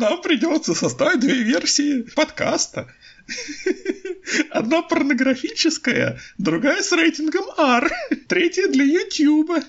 нам придется составить две версии подкаста. Одна порнографическая, другая с рейтингом R, третья для YouTube.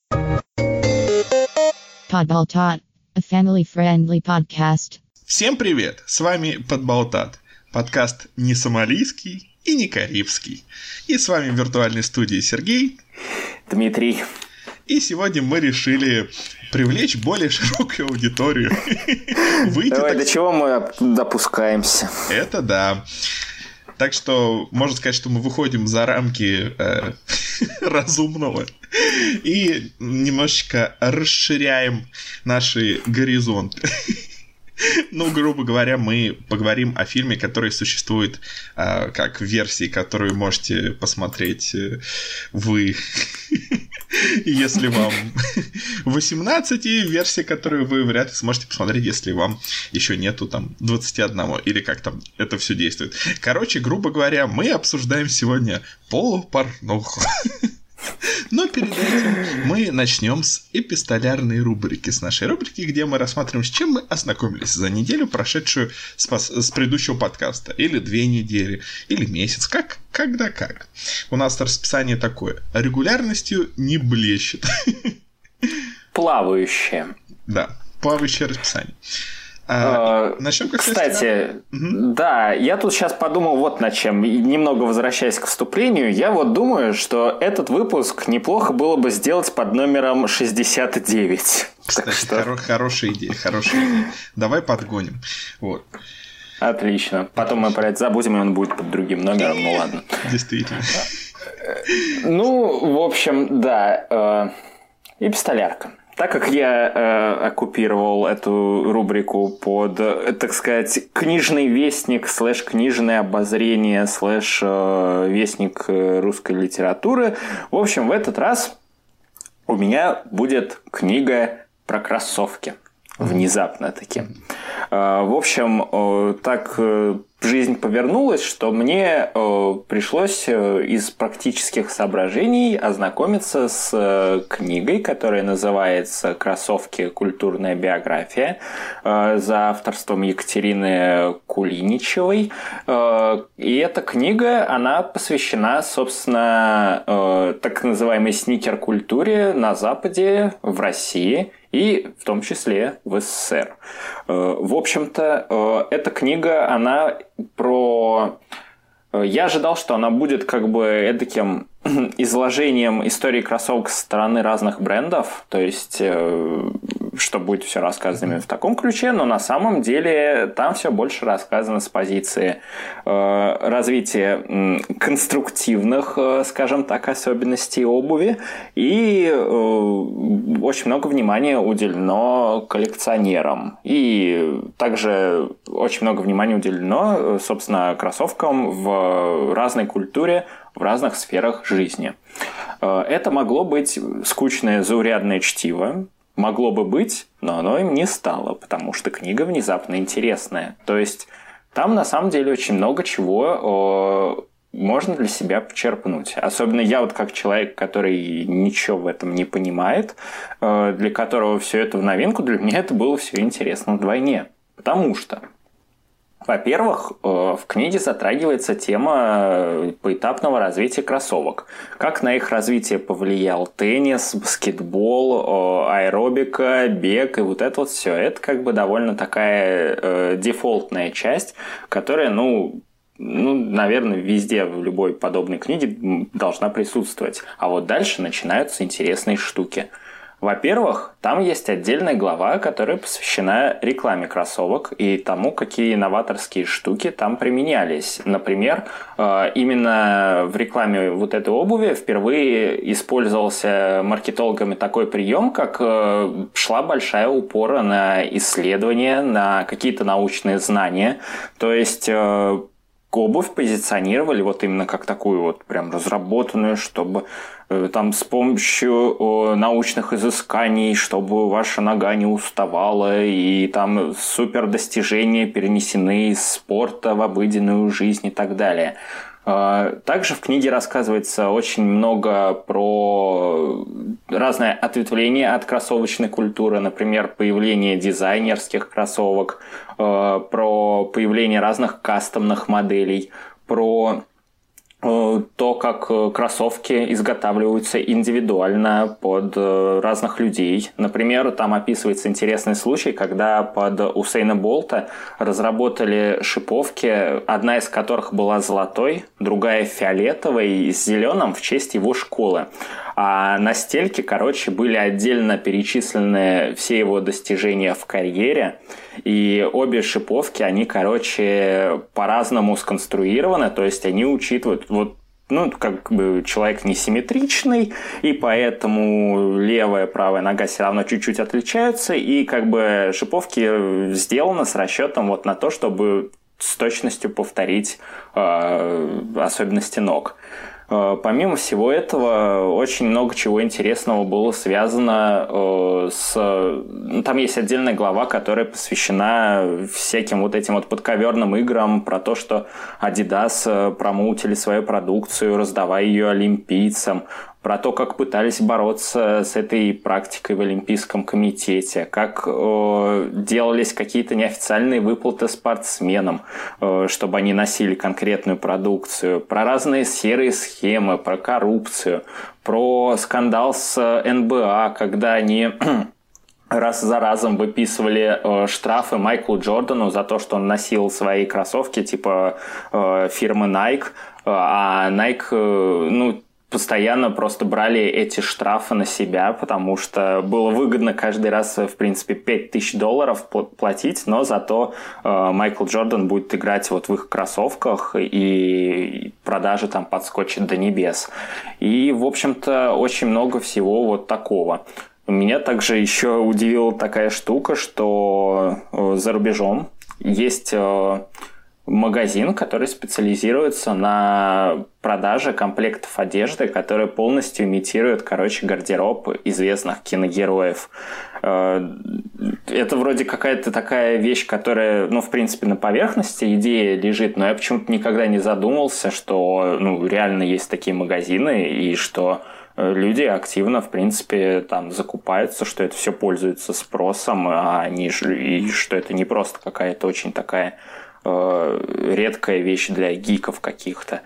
Подболтат, a family-friendly podcast. Всем привет, с вами Подболтат, подкаст не сомалийский и не карибский. И с вами в виртуальной студии Сергей, Дмитрий. И сегодня мы решили привлечь более широкую аудиторию. Давай, до чего мы допускаемся? Это да. Так что можно сказать, что мы выходим за рамки разумного и немножечко расширяем наши горизонты. Ну, грубо говоря, мы поговорим о фильме, который существует как версии, которую можете посмотреть вы, если вам 18, и версия, которую вы вряд ли сможете посмотреть, если вам еще нету там 21, или как там это все действует. Короче, грубо говоря, мы обсуждаем сегодня полупорнуху. Но перед этим мы начнем с эпистолярной рубрики, с нашей рубрики, где мы рассматриваем, с чем мы ознакомились за неделю, прошедшую с предыдущего подкаста, или 2 недели, или месяц, когда как. У нас расписание такое: регулярностью не блещет. Плавающее. Да, плавающее расписание. Начнем, кстати, да, я тут сейчас подумал вот над чем. Немного возвращаясь к вступлению, я вот думаю, что этот выпуск неплохо было бы сделать под номером 69. Кстати, хорошая идея. Давай подгоним. Вот. Отлично. Потом мы про это забудем, и он будет под другим номером. Ну ладно. Действительно. Ну, в общем, да. Эпистолярка. Так как я оккупировал эту рубрику под, так сказать, книжный вестник / книжное обозрение / вестник русской литературы, в общем, в этот раз у меня будет книга про кроссовки. Внезапно таки. В общем, так жизнь повернулась, что мне пришлось из практических соображений ознакомиться с книгой, которая называется «Кроссовки. Культурная биография», за авторством Екатерины Кулиничевой. И эта книга, она посвящена, собственно, так называемой сникер-культуре на Западе, в России и в том числе в СССР. В общем-то, эта книга, она про... Я ожидал, что она будет как бы эдаким изложением истории кроссовок со стороны разных брендов, то есть, что будет все рассказано в таком ключе, но на самом деле там все больше рассказано с позиции развития конструктивных, скажем так, особенностей обуви, и очень много внимания уделено коллекционерам, и также очень много внимания уделено, собственно, кроссовкам в разной культуре, в разных сферах жизни. Это могло быть скучное, заурядное чтиво, могло бы быть, но оно им не стало, потому что книга внезапно интересная. То есть там на самом деле очень много чего можно для себя почерпнуть. Особенно я вот как человек, который ничего в этом не понимает, для которого все это в новинку, для меня это было все интересно вдвойне. Потому что, во-первых, в книге затрагивается тема поэтапного развития кроссовок. Как на их развитие повлиял теннис, баскетбол, аэробика, бег и вот это вот все. Это как бы довольно такая дефолтная часть, которая, наверное, везде, в любой подобной книге должна присутствовать. А вот дальше начинаются интересные штуки. Во-первых, там есть отдельная глава, которая посвящена рекламе кроссовок и тому, какие новаторские штуки там применялись. Например, именно в рекламе вот этой обуви впервые использовался маркетологами такой прием, как шла большая упора на исследования, на какие-то научные знания. То есть обувь позиционировали вот именно как такую вот прям разработанную, чтобы там с помощью научных изысканий, чтобы ваша нога не уставала, и там супер достижения перенесены из спорта в обыденную жизнь и так далее. Также в книге рассказывается очень много про разное ответвление от кроссовочной культуры, например, появление дизайнерских кроссовок, про появление разных кастомных моделей, про то, как кроссовки изготавливаются индивидуально под разных людей. Например, там описывается интересный случай, когда под Усейна Болта разработали шиповки, одна из которых была золотой, другая фиолетовой с зеленым в честь его школы. А на стельке, были отдельно перечислены все его достижения в карьере. И обе шиповки, они, по-разному сконструированы. То есть они учитывают... человек несимметричный, и поэтому левая и правая нога все равно чуть-чуть отличаются. И шиповки сделаны с расчетом на то, чтобы с точностью повторить особенности ног. Помимо всего этого, очень много чего интересного было связано с... Там есть отдельная глава, которая посвящена всяким этим подковерным играм, про то, что Adidas промоутили свою продукцию, раздавая ее олимпийцам, про то, как пытались бороться с этой практикой в Олимпийском комитете, как делались какие-то неофициальные выплаты спортсменам, чтобы они носили конкретную продукцию, про разные серые схемы, про коррупцию, про скандал с НБА, когда они раз за разом выписывали штрафы Майклу Джордану за то, что он носил свои кроссовки фирмы Nike, а Nike, постоянно просто брали эти штрафы на себя, потому что было выгодно каждый раз, в принципе, $5000 платить, но зато Майкл Джордан будет играть в их кроссовках, и продажи там подскочат до небес. И, в общем-то, очень много всего такого. Меня также еще удивила такая штука, что за рубежом есть магазин, который специализируется на продаже комплектов одежды, которые полностью имитируют, гардероб известных киногероев. Это вроде какая-то такая вещь, которая, в принципе, на поверхности идея лежит, но я почему-то никогда не задумался, что, реально есть такие магазины, и что люди активно, в принципе, там закупаются, что это все пользуется спросом, и что это не просто какая-то очень такая редкая вещь для гиков каких-то.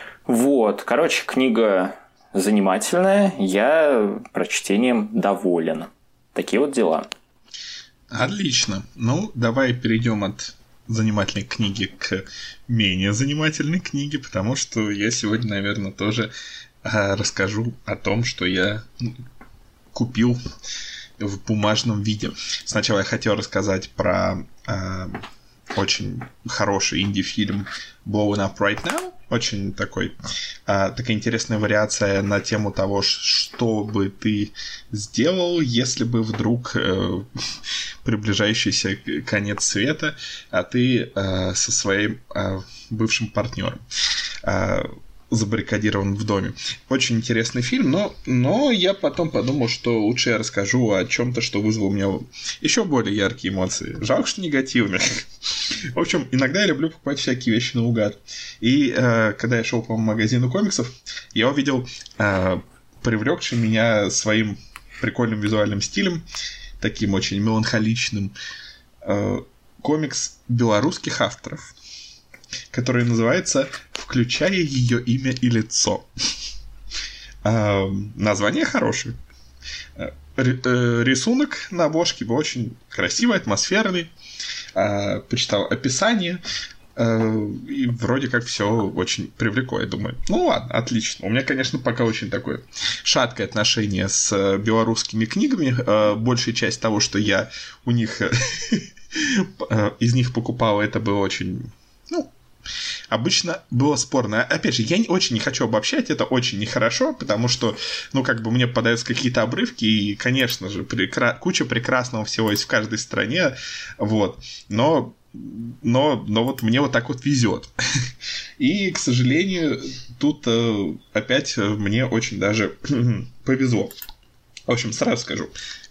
Книга занимательная, я прочтением доволен. Такие дела. Отлично. Давай перейдем от занимательной книги к менее занимательной книге, потому что я сегодня, наверное, тоже расскажу о том, что я купил в бумажном виде. Сначала я хотел рассказать про очень хороший инди-фильм Blowing Up Right Now. Очень такая интересная вариация на тему того, что бы ты сделал, если бы вдруг приближающийся конец света, а ты со своим бывшим партнером забаррикадирован в доме. Очень интересный фильм, но я потом подумал, что лучше я расскажу о чем-то, что вызвало у меня еще более яркие эмоции. Жалко, что негативные. В общем, иногда я люблю покупать всякие вещи наугад. И когда я шел по магазину комиксов, я увидел привлекший меня своим прикольным визуальным стилем, таким очень меланхоличным, комикс белорусских авторов, который называется «Включая ее имя и лицо». Название хорошее. Рисунок на обложке был очень красивый, атмосферный. Почитал описание. И вроде как все очень привлекло, я думаю. Ладно, отлично. У меня, конечно, пока очень такое шаткое отношение с белорусскими книгами. Большая часть того, что я у них из них покупал, это было очень... обычно было спорно. Опять же, я очень не хочу обобщать, это очень нехорошо, потому что, мне попадаются какие-то обрывки, и, конечно же, куча прекрасного всего есть в каждой стране, но мне так везет. И, к сожалению, тут опять мне очень даже повезло. В общем, сразу скажу,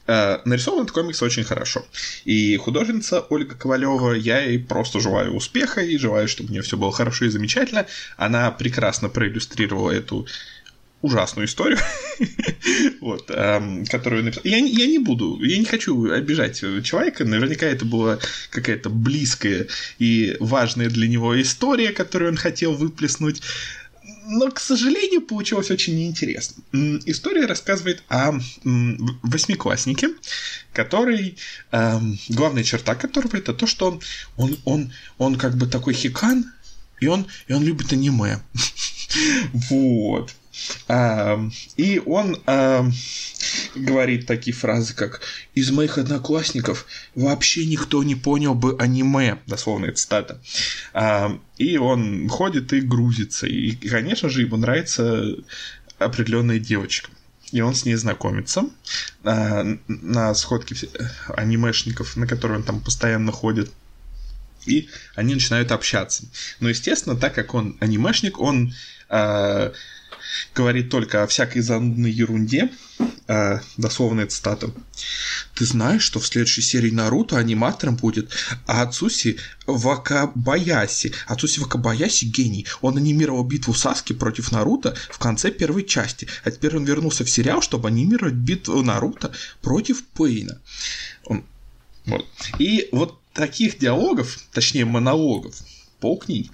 нарисован этот комикс очень хорошо. И художница Ольга Ковалева, я ей просто желаю успеха и желаю, чтобы у нее все было хорошо и замечательно. Она прекрасно проиллюстрировала эту ужасную историю, вот, которую написал. Я не хочу обижать человека, наверняка это была какая-то близкая и важная для него история, которую он хотел выплеснуть, но, к сожалению, получилось очень неинтересно. История рассказывает о восьмикласснике, который, главная черта которого это то, что он как бы такой хикан, и он любит аниме. Вот. И он говорит такие фразы, как «Из моих одноклассников вообще никто не понял бы аниме», дословная цитата. И он ходит и грузится. И, конечно же, ему нравится определенная девочка. И он с ней знакомится на сходке анимешников, на которые он там постоянно ходит. И они начинают общаться. Но, естественно, так как он анимешник, он говорит только о всякой занудной ерунде. Дословная цитата. «Ты знаешь, что в следующей серии Наруто аниматором будет Ацуси Вакабаяси. Ацуси Вакабаяси гений. Он анимировал битву Саски против Наруто в конце первой части. А теперь он вернулся в сериал, чтобы анимировать битву Наруто против Пейна». Вот. И вот таких диалогов, точнее монологов, полкниги.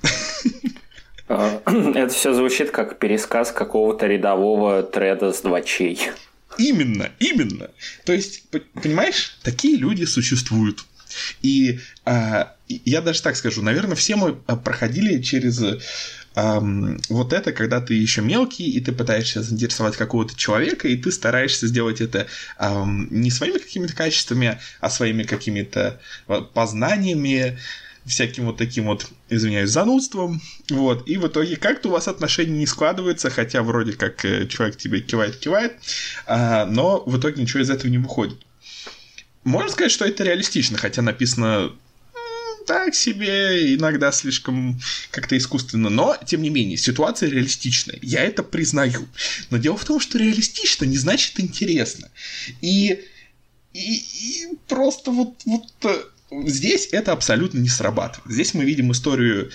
Это все звучит как пересказ какого-то рядового треда с двачей. Именно. То есть, понимаешь, такие люди существуют. И я даже так скажу, наверное, все мы проходили через вот это, когда ты еще мелкий, и ты пытаешься заинтересовать какого-то человека, и ты стараешься сделать это не своими какими-то качествами, а своими какими-то познаниями, всяким вот таким вот, извиняюсь, занудством, вот, и в итоге как-то у вас отношения не складываются, хотя вроде как человек тебе кивает, но в итоге ничего из этого не выходит. Можно сказать, что это реалистично, хотя написано так себе, иногда слишком как-то искусственно, но, тем не менее, ситуация реалистичная, я это признаю, но дело в том, что реалистично не значит интересно, и просто вот здесь это абсолютно не срабатывает. Здесь мы видим историю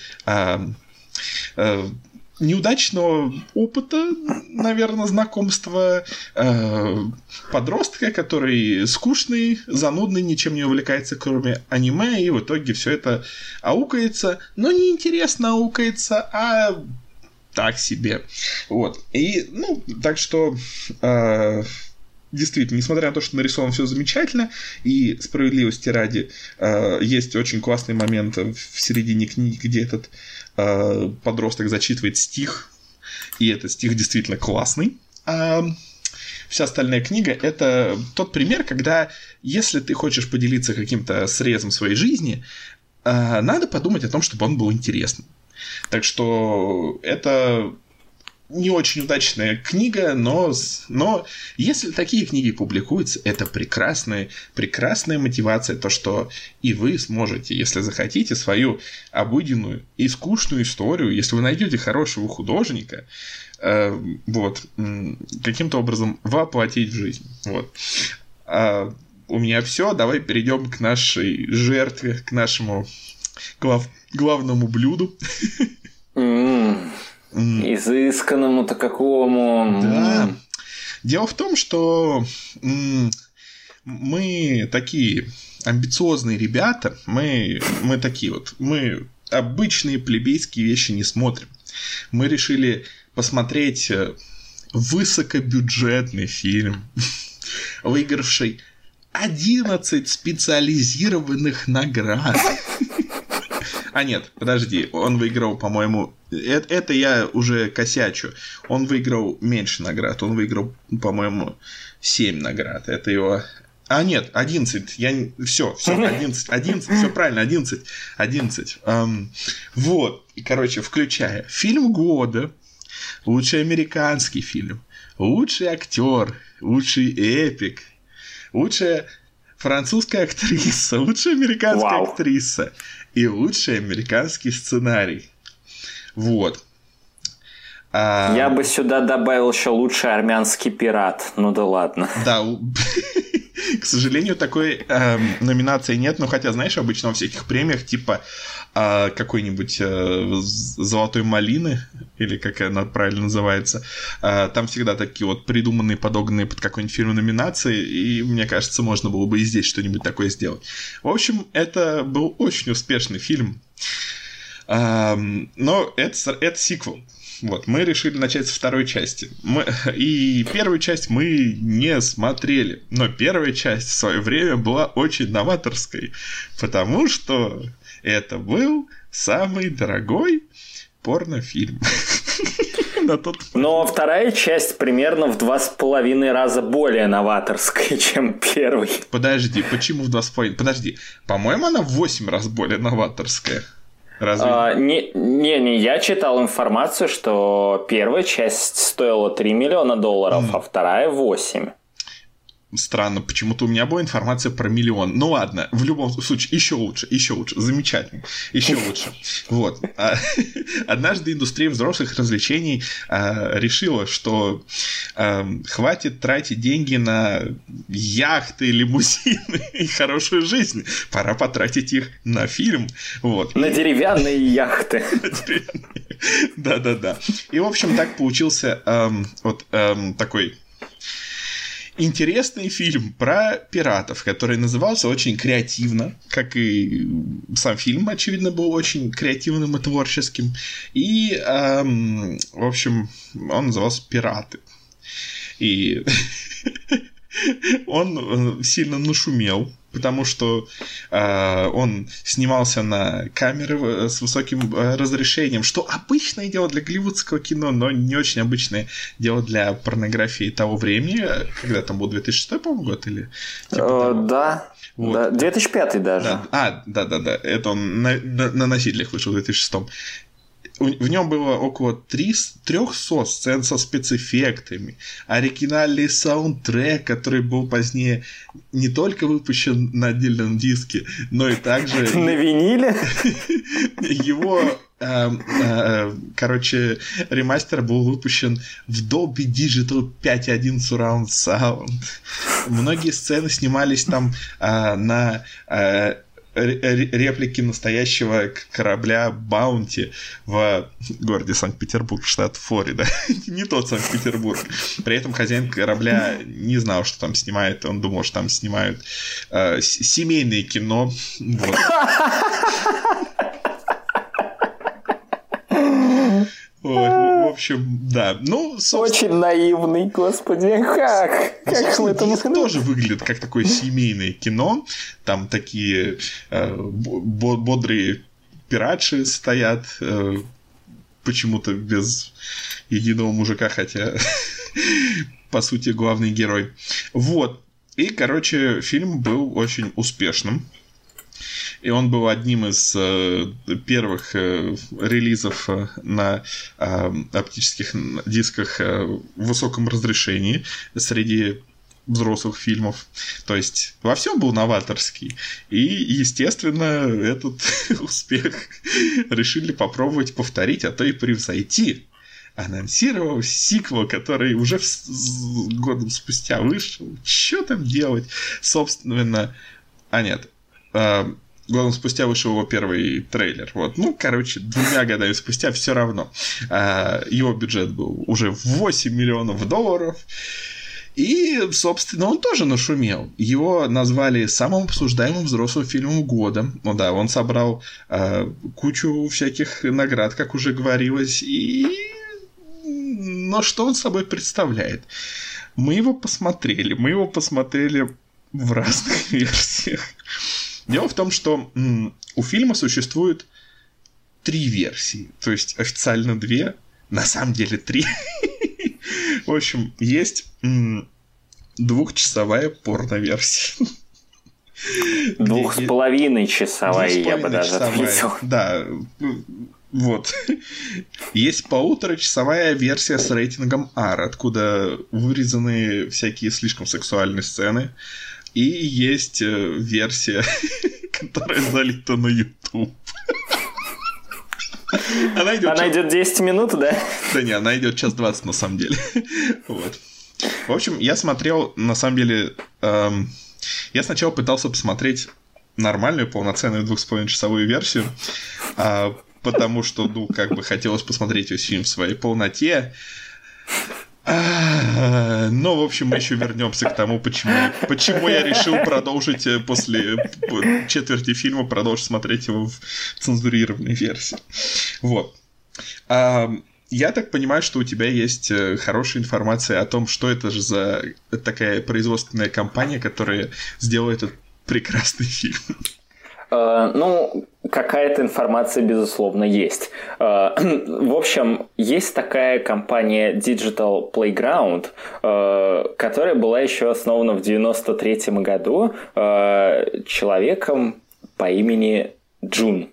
неудачного опыта, наверное, знакомства подростка, который скучный, занудный, ничем не увлекается, кроме аниме, и в итоге все это аукается, но не интересно аукается, а так себе. Вот. И, так что... Действительно, несмотря на то, что нарисовано все замечательно, и справедливости ради, есть очень классный момент в середине книги, где этот подросток зачитывает стих, и этот стих действительно классный. А вся остальная книга — это тот пример, когда, если ты хочешь поделиться каким-то срезом своей жизни, надо подумать о том, чтобы он был интересным. Так что это... не очень удачная книга, но если такие книги публикуются, это прекрасная мотивация, то, что и вы сможете, если захотите, свою обыденную и скучную историю, если вы найдете хорошего художника, каким-то образом воплотить в жизнь. Вот. У меня все, давай перейдем к нашей жертве, к нашему главному блюду. Изысканному-то какому. Да. Дело в том, что мы такие амбициозные ребята, мы такие вот, мы обычные плебейские вещи не смотрим. Мы решили посмотреть высокобюджетный фильм, выигравший 11 специализированных наград. А нет, подожди, он выиграл, по-моему... Это я уже косячу. Он выиграл меньше наград. Он выиграл, по-моему, 7 наград. Это его... А нет, 11. Все, 11. Все правильно, 11. Вот. И, короче, включая фильм года, лучший американский фильм, лучший актер, лучший эпик, лучшая французская актриса, лучшая американская актриса и лучший американский сценарий. Вот. Я бы сюда добавил еще лучший армянский пират. Ну да ладно. Да. К сожалению, такой номинации нет, но хотя, знаешь, обычно во всяких премиях типа какой-нибудь «Золотой малины», или как она правильно называется, там всегда такие вот придуманные, подогнанные под какой-нибудь фильм номинации, и мне кажется, можно было бы и здесь что-нибудь такое сделать. В общем, это был очень успешный фильм, но это сиквел. Вот, мы решили начать со второй части. И первую часть мы не смотрели. Но первая часть в свое время была очень новаторской, потому что это был самый дорогой порнофильм. Но вторая часть примерно в 2,5 раза более новаторская, чем первый. Подожди, почему в 2,5? Подожди, по-моему, она в 8 раз более новаторская. Разве? Не, я читал информацию, что первая часть стоила $3 миллиона, а вторая 8. Странно, почему-то у меня была информация про 1 миллион. Ну ладно, в любом случае, еще лучше, замечательно, еще лучше. Вот. Однажды индустрия взрослых развлечений решила, что хватит тратить деньги на яхты, лимузины и хорошую жизнь. Пора потратить их на фильм. Вот. На деревянные яхты. Да. И, в общем, так получился такой интересный фильм про пиратов, который назывался очень креативно, как и сам фильм, очевидно, был очень креативным и творческим. И, в общем, он назывался «Пираты». И он сильно нашумел, потому что он снимался на камеры с высоким разрешением, что обычное дело для голливудского кино, но не очень обычное дело для порнографии того времени, когда там был 2006, по-моему, год или типа да. Вот. Да, 2005 даже. Да. Это он на носителях вышел в 2006. В нем было около 300 сцен со спецэффектами, оригинальный саундтрек, который был позднее не только выпущен на отдельном диске, но и также... На виниле? Его... ремастер был выпущен в Dolby Digital 5.1 Surround Sound. Многие сцены снимались там на... реплики настоящего корабля Баунти в городе Санкт-Петербург, штат Флорида. Не тот Санкт-Петербург. При этом хозяин корабля не знал, что там снимает. Он думал, что там снимают семейное кино. Вот. Ой, в общем, да. Ну, очень наивный, господи, как мы это можем? Тоже выглядит как такое семейное кино. Там такие бодрые пиратши стоят, почему-то без единого мужика, хотя, по сути, главный герой. Вот. И, короче, фильм был очень успешным. И он был одним из первых релизов на оптических дисках в высоком разрешении среди взрослых фильмов. То есть во всем был новаторский. И, естественно, этот успех решили попробовать повторить, а то и превзойти. Анонсировал сиквел, который уже годом спустя вышел. Что там делать? Собственно... Годом спустя вышел его первый трейлер. Вот. Ну, короче, 2 годами спустя все равно. Его бюджет был уже $8 миллионов. И, собственно, он тоже нашумел. Его назвали самым обсуждаемым взрослым фильмом года. Ну да, он собрал кучу всяких наград, как уже говорилось. Но что он собой представляет? Мы его посмотрели в разных версиях. Дело в том, что у фильма существует 3 версии. То есть официально 2, на самом деле 3. В общем, есть 2-часовая порно-версия. 2,5-часовая, я бы даже ответил. Да, вот. Есть 1,5-часовая версия с рейтингом R, откуда вырезаны всякие слишком сексуальные сцены. И есть версия, которая залита на YouTube. Она идет 10 минут, да? Да не, она идет 1:20 на самом деле. Вот. В общем, я смотрел, на самом деле, Я сначала пытался посмотреть нормальную, полноценную 2,5-часовую версию, потому что, ну, как бы хотелось посмотреть весь фильм в своей полноте. Но, в общем, мы еще вернемся к тому, почему я решил продолжить после четверти фильма продолжить смотреть его в цензурированной версии. Вот. Я так понимаю, что у тебя есть хорошая информация о том, что это же за такая производственная компания, которая сделала этот прекрасный фильм. Ну, какая-то информация, безусловно, есть. В общем, есть такая компания Digital Playground, которая была еще основана в 1993 году человеком по имени Джун.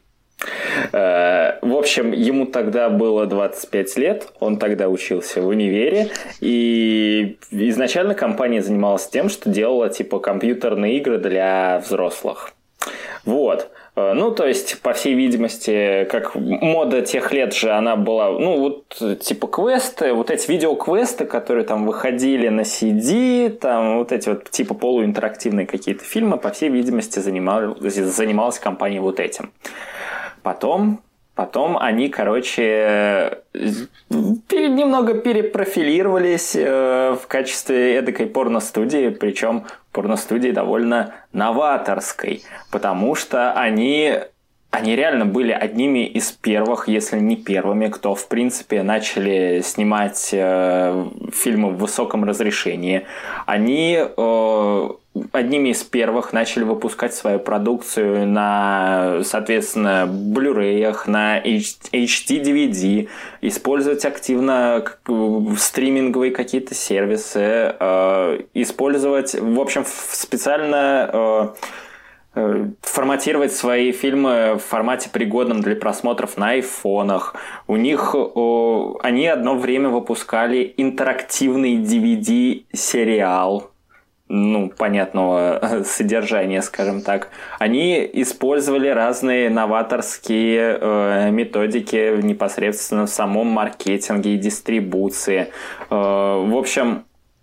В общем, ему тогда было 25 лет, он тогда учился в универе, и изначально компания занималась тем, что делала типа компьютерные игры для взрослых. Вот. Ну, то есть, по всей видимости, как мода тех лет же, она была, ну, вот, типа квесты, вот эти видеоквесты, которые там выходили на CD, там вот эти вот, типа полуинтерактивные какие-то фильмы, по всей видимости, занималась компания вот этим. Потом они, короче, немного перепрофилировались в качестве эдакой порностудии, причем порностудии довольно новаторской, потому что они реально были одними из первых, если не первыми, кто, в принципе, начали снимать фильмы в высоком разрешении. Они одними из первых начали выпускать свою продукцию на, соответственно, Blu-ray, на HD-DVD, использовать активно стриминговые какие-то сервисы, использовать, в общем, специально форматировать свои фильмы в формате, пригодном для просмотров на айфонах. У них они одно время выпускали интерактивный DVD-сериал, ну, понятного содержания, скажем так. Они использовали разные новаторские методики непосредственно в самом маркетинге и дистрибуции. В общем,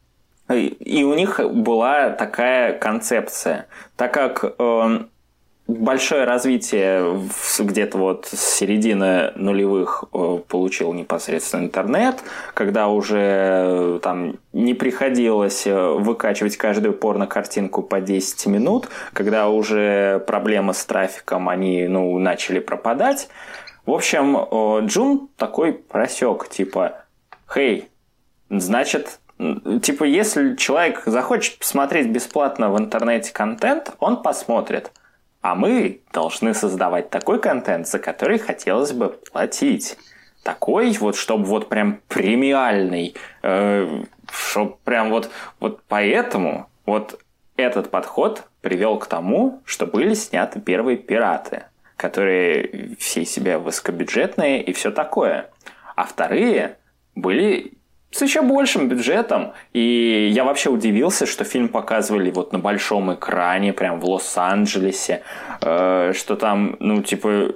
и у них была такая концепция. Так как большое развитие где-то вот с середины нулевых получил непосредственно интернет, когда уже там не приходилось выкачивать каждую порно-картинку по 10 минут, когда уже проблемы с трафиком, они, ну, начали пропадать. В общем, Джун такой просек, типа, «Хей, значит, типа, если человек захочет посмотреть бесплатно в интернете контент, он посмотрит. А мы должны создавать такой контент, за который хотелось бы платить. Такой вот, чтобы вот прям премиальный, чтобы прям вот поэтому вот этот подход привел к тому, что были сняты первые «Пираты», которые все себя высокобюджетные и все такое. А вторые были с еще большим бюджетом. И я вообще удивился, что фильм показывали вот на большом экране, прям в Лос-Анджелесе, что там, ну, типа,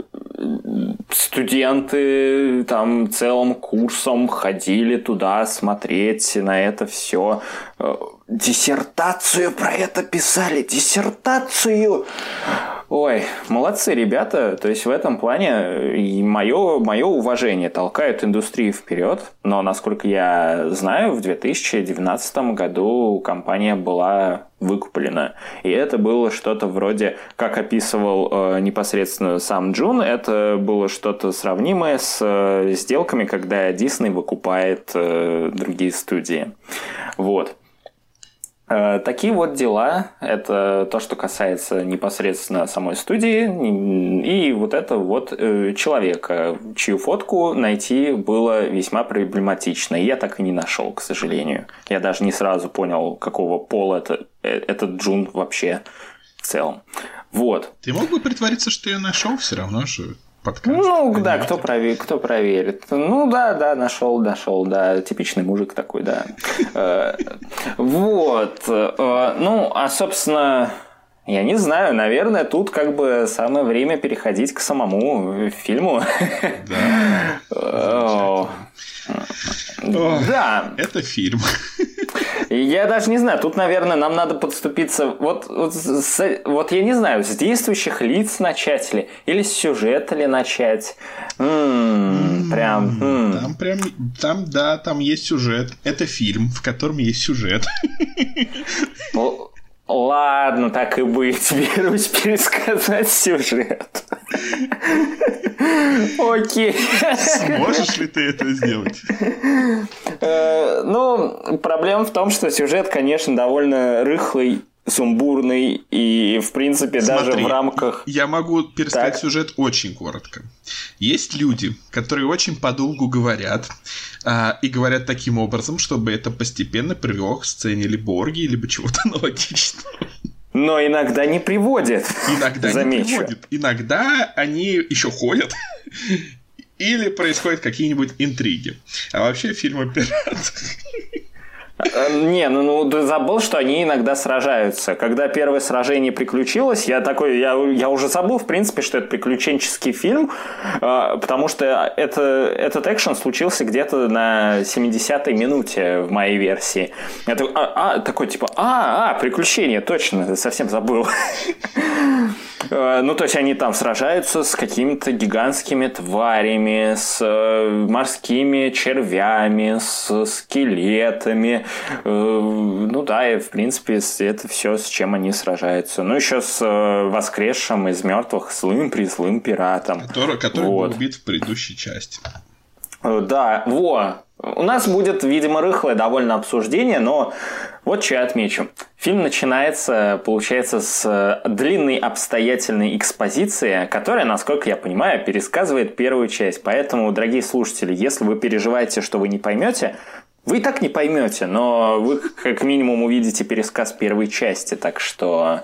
студенты там целым курсом ходили туда смотреть на это все. Диссертацию про это писали, диссертацию! Ой, молодцы ребята, то есть в этом плане и мое уважение толкает индустрию вперед, но, насколько я знаю, в 2019 году компания была выкуплена, и это было что-то вроде, как описывал непосредственно сам Джун, это было что-то сравнимое с сделками, когда Disney выкупает другие студии. Вот. Такие вот дела. Это то, что касается непосредственно самой студии. И вот это вот человека, чью фотку найти было весьма проблематично. И я так и не нашел, к сожалению. Я даже не сразу понял, какого пола этот Джун вообще в целом. Вот. Ты мог бы притвориться, что я нашел, все равно же. Подкаст. Ну, да, кто проверит. Ну, да, нашел, да, типичный мужик такой, да. Вот. Ну, а, собственно, я не знаю, наверное, тут как бы самое время переходить к самому фильму. Да. Да. Это фильм. Я даже не знаю, тут, наверное, нам надо подступиться. Вот я не знаю, с действующих лиц начать ли, или с сюжета ли начать. Там есть сюжет. Это фильм, в котором есть сюжет. Ладно, так и быть, берусь пересказать сюжет. Окей. Сможешь ли ты это сделать? Ну, проблема в том, что сюжет, конечно, довольно рыхлый, сумбурный и, в принципе, даже в рамках... Я могу пересказать сюжет очень коротко. Есть люди, которые очень подолгу говорят, и говорят таким образом, чтобы это постепенно привело к сцене либо оргии, либо чего-то аналогичного. Но иногда не приводит. Иногда не приводит. Иногда они еще ходят. Или происходят какие-нибудь интриги. А вообще фильм о пиратах. Не, ты забыл, что они иногда сражаются. Когда первое сражение приключилось, я уже забыл, в принципе, что это приключенческий фильм, потому что этот экшен случился где-то на 70-й минуте в моей версии. Я такой, типа, приключения, точно, совсем забыл. Ну, то есть они там сражаются с какими-то гигантскими тварями, с морскими червями, с скелетами. Ну да, и в принципе это все, с чем они сражаются. Ну, еще с воскресшим из мертвых злым-призлым пиратом. Который был убит в предыдущей части. Да, у нас будет, видимо, рыхлое довольно обсуждение, но вот что я отмечу. Фильм начинается, получается, с длинной обстоятельной экспозиции, которая, насколько я понимаю, пересказывает первую часть. Поэтому, дорогие слушатели, если вы переживаете, что вы не поймете, вы и так не поймете, но вы как минимум увидите пересказ первой части. Так что,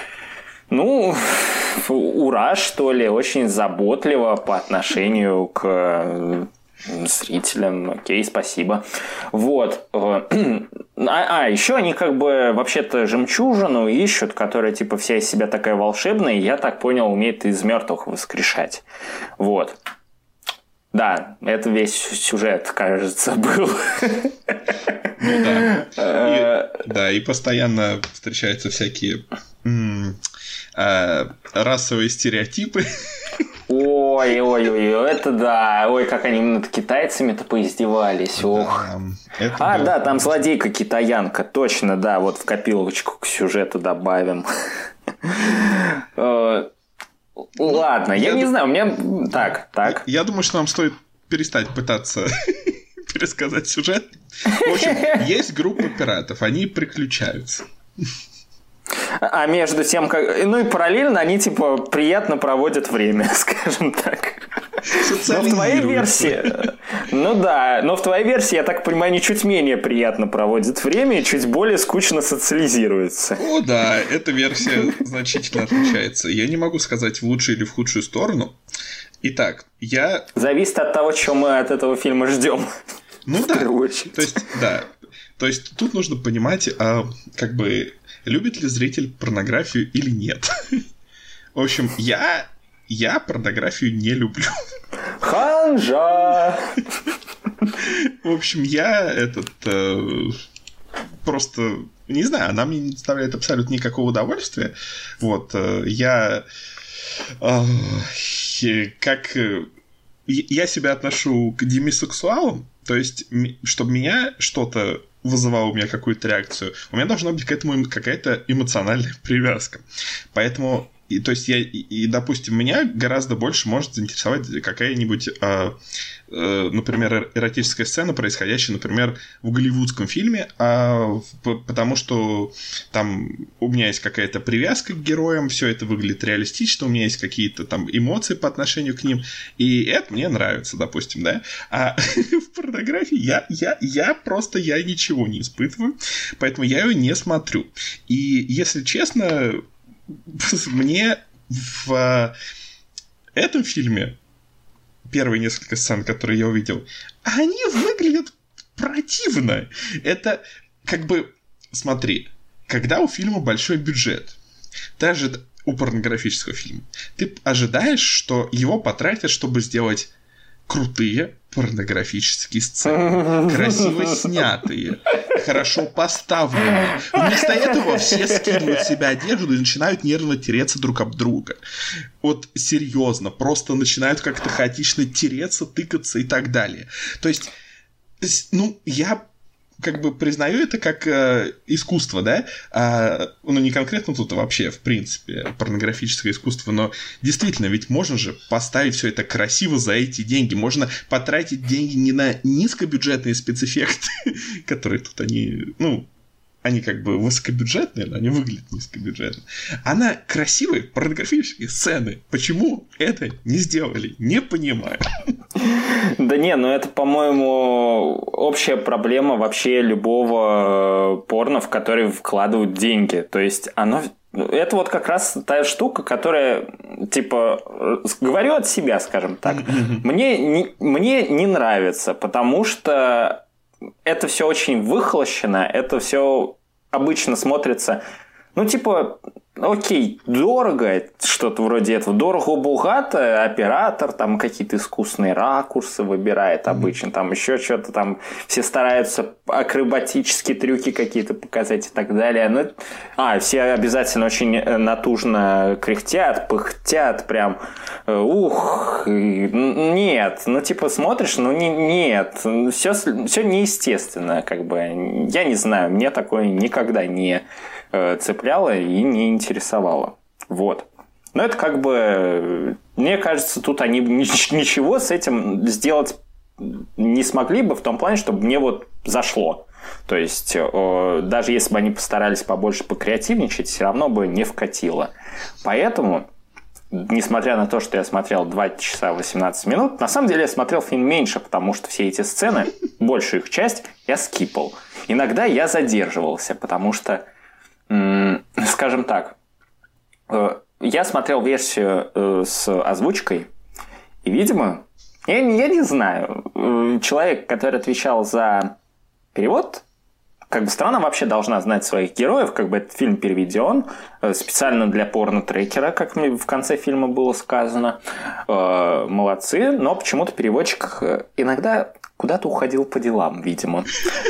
ура, что ли, очень заботливо по отношению к зрителям. Окей, спасибо. Вот. Еще они как бы вообще-то жемчужину ищут, которая типа вся из себя такая волшебная, и я так понял, умеет из мертвых воскрешать. Вот. Да, это весь сюжет, кажется, был. Ну да. И постоянно встречаются всякие расовые стереотипы. Ой, это да. Ой, как они над китайцами-то поиздевались. Ох. Да, там злодейка-китаянка. Точно, да, вот в копилочку к сюжету добавим. Ладно, я не знаю, у меня... Так. Я думаю, что нам стоит перестать пытаться пересказать сюжет. В общем, есть группа пиратов, они приключаются. А между тем, и параллельно они, типа, приятно проводят время, скажем так. Но в твоей версии... но в твоей версии, я так понимаю, они чуть менее приятно проводят время и чуть более скучно социализируются. О, да, эта версия значительно отличается. Я не могу сказать в лучшую или в худшую сторону. Итак, зависит от того, чего мы от этого фильма ждем. Ну да, то есть тут нужно понимать, любит ли зритель порнографию или нет. В общем, я порнографию не люблю. Ханжа! В общем, я просто, не знаю, она мне не доставляет абсолютно никакого удовольствия. Вот, я себя отношу к демисексуалам, то есть, чтобы меня что-то вызывало у меня какую-то реакцию, у меня должна быть к этому какая-то эмоциональная привязка. Поэтому, то есть, допустим, меня гораздо больше может заинтересовать какая-нибудь, например, эротическая сцена, происходящая, например, в голливудском фильме, потому что там у меня есть какая-то привязка к героям, все это выглядит реалистично, у меня есть какие-то там эмоции по отношению к ним, и это мне нравится, допустим, да. А в порнографии я ничего не испытываю, поэтому я ее не смотрю. И, если честно, мне в этом фильме первые несколько сцен, которые я увидел, они выглядят противно. Это смотри, когда у фильма большой бюджет, даже у порнографического фильма, ты ожидаешь, что его потратят, чтобы сделать крутые порнографические сцены, красиво снятые, хорошо поставлены. Вместо этого все скидывают с себя одежду и начинают нервно тереться друг об друга. Вот серьезно, просто начинают как-то хаотично тереться, тыкаться и так далее. То есть, ну, я как бы признаю это как искусство, да? Ну, не конкретно тут, а вообще, в принципе, порнографическое искусство, но действительно, ведь можно же поставить все это красиво за эти деньги. Можно потратить деньги не на низкобюджетные спецэффекты, которые тут они как бы высокобюджетные, но они выглядят низкобюджетно. А на красивые порнографические сцены. Почему это не сделали? Не понимаю. Да не, ну это, по-моему, общая проблема вообще любого порно, в который вкладывают деньги. То есть это вот как раз та штука, которая, типа, говорю от себя, скажем так, мне не нравится, потому что это все очень выхолощено, это все обычно смотрится, ну, типа, окей, дорого, что-то вроде этого, дорого-богато, оператор там какие-то искусственные ракурсы выбирает обычно, там еще что-то там, все стараются акробатические трюки какие-то показать и так далее. Все обязательно очень натужно кряхтят, пыхтят, прям, нет, типа смотришь, нет, все неестественно, как бы, я не знаю, мне такое никогда не цепляло и не интересовало. Вот. Но это как бы... Мне кажется, тут они ничего с этим сделать не смогли бы в том плане, чтобы мне вот зашло. То есть, даже если бы они постарались побольше покреативничать, все равно бы не вкатило. Поэтому, несмотря на то, что я смотрел 2 часа 18 минут, на самом деле я смотрел фильм меньше, потому что все эти сцены, большую их часть, я скипал. Иногда я задерживался, потому что скажем так, я смотрел версию с озвучкой, и, видимо, я не знаю, человек, который отвечал за перевод, как бы страна вообще должна знать своих героев, как бы этот фильм переведен специально для порно-трекера, как мне в конце фильма было сказано. Молодцы, но почему-то переводчик иногда куда-то уходил по делам, видимо.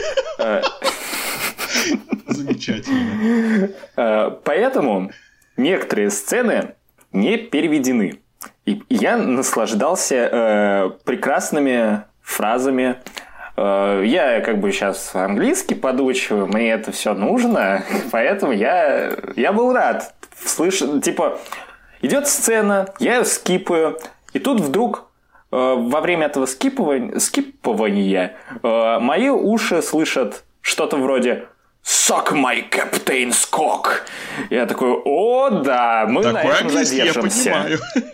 Замечательно. Поэтому некоторые сцены не переведены. И я наслаждался прекрасными фразами. Я как бы сейчас английский подучиваю, мне это все нужно, поэтому я был рад слышать. Типа, идет сцена, я ее скипаю, и тут вдруг во время этого скипывания мои уши слышат что-то вроде «Suck my captain's cock». Я такой: о, да, мы на этом задержимся.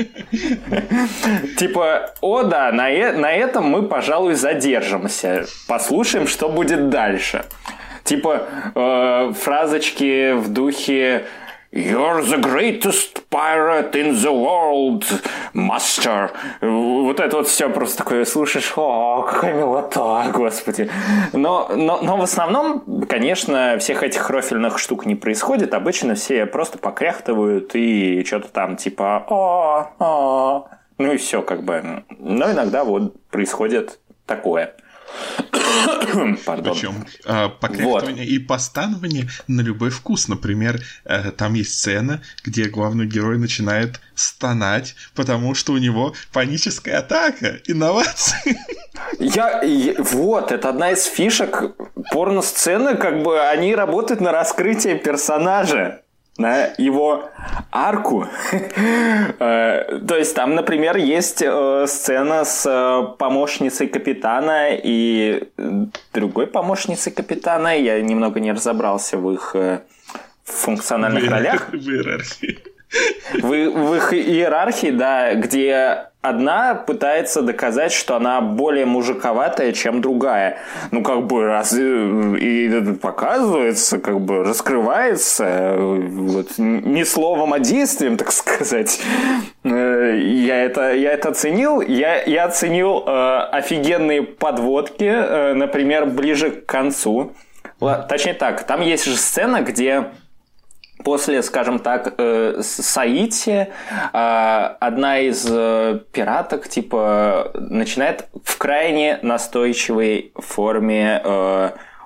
Типа, о, да, на этом мы, пожалуй, задержимся. Послушаем, что будет дальше. Типа, фразочки в духе «You're the greatest pirate in the world, master». Вот это вот все просто такое слушаешь. О, какая милота, господи. Но в основном, конечно, всех этих рофельных штук не происходит. Обычно все просто покряхтывают и что-то там типа «о». Ну и все как бы. Но иногда вот происходит такое. Пардон. Причем покряхтывание и постанование на любой вкус. Например, там есть сцена, где главный герой начинает стонать, потому что у него паническая атака. Инновации. Вот, это одна из фишек порно-сцены, как бы они работают на раскрытие персонажа, на его арку. То есть там, например, есть сцена с помощницей капитана и другой помощницей капитана. Я немного не разобрался в их функциональных ролях. В иерархии. В их иерархии, да, где одна пытается доказать, что она более мужиковатая, чем другая. Ну, как бы, раз и показывается, как бы раскрывается, вот, не словом, а действием, так сказать. Я это оценил. Я оценил офигенные подводки, например, ближе к концу. Точнее так, там есть же сцена, где после, скажем так, соития одна из пираток типа начинает в крайне настойчивой форме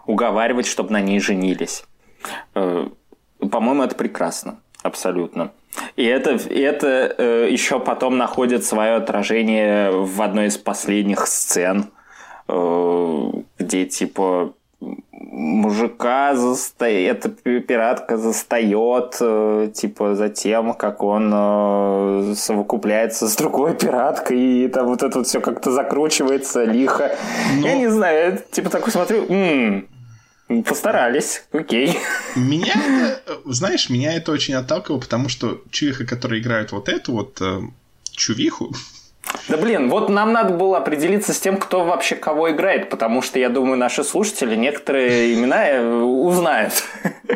уговаривать, чтобы на ней женились. По-моему, это прекрасно. Абсолютно. И это еще потом находит свое отражение в одной из последних сцен, где типа мужика эта пиратка застает типа за тем, как он совокупляется с другой пираткой, и там вот это вот все как-то закручивается лихо. Я не знаю, я типа такой смотрю, постарались, окей. Меня это очень отталкивало, потому что чувиха, которые играют вот эту вот чувиху... Да блин, вот нам надо было определиться с тем, кто вообще кого играет, потому что, я думаю, наши слушатели некоторые имена узнают.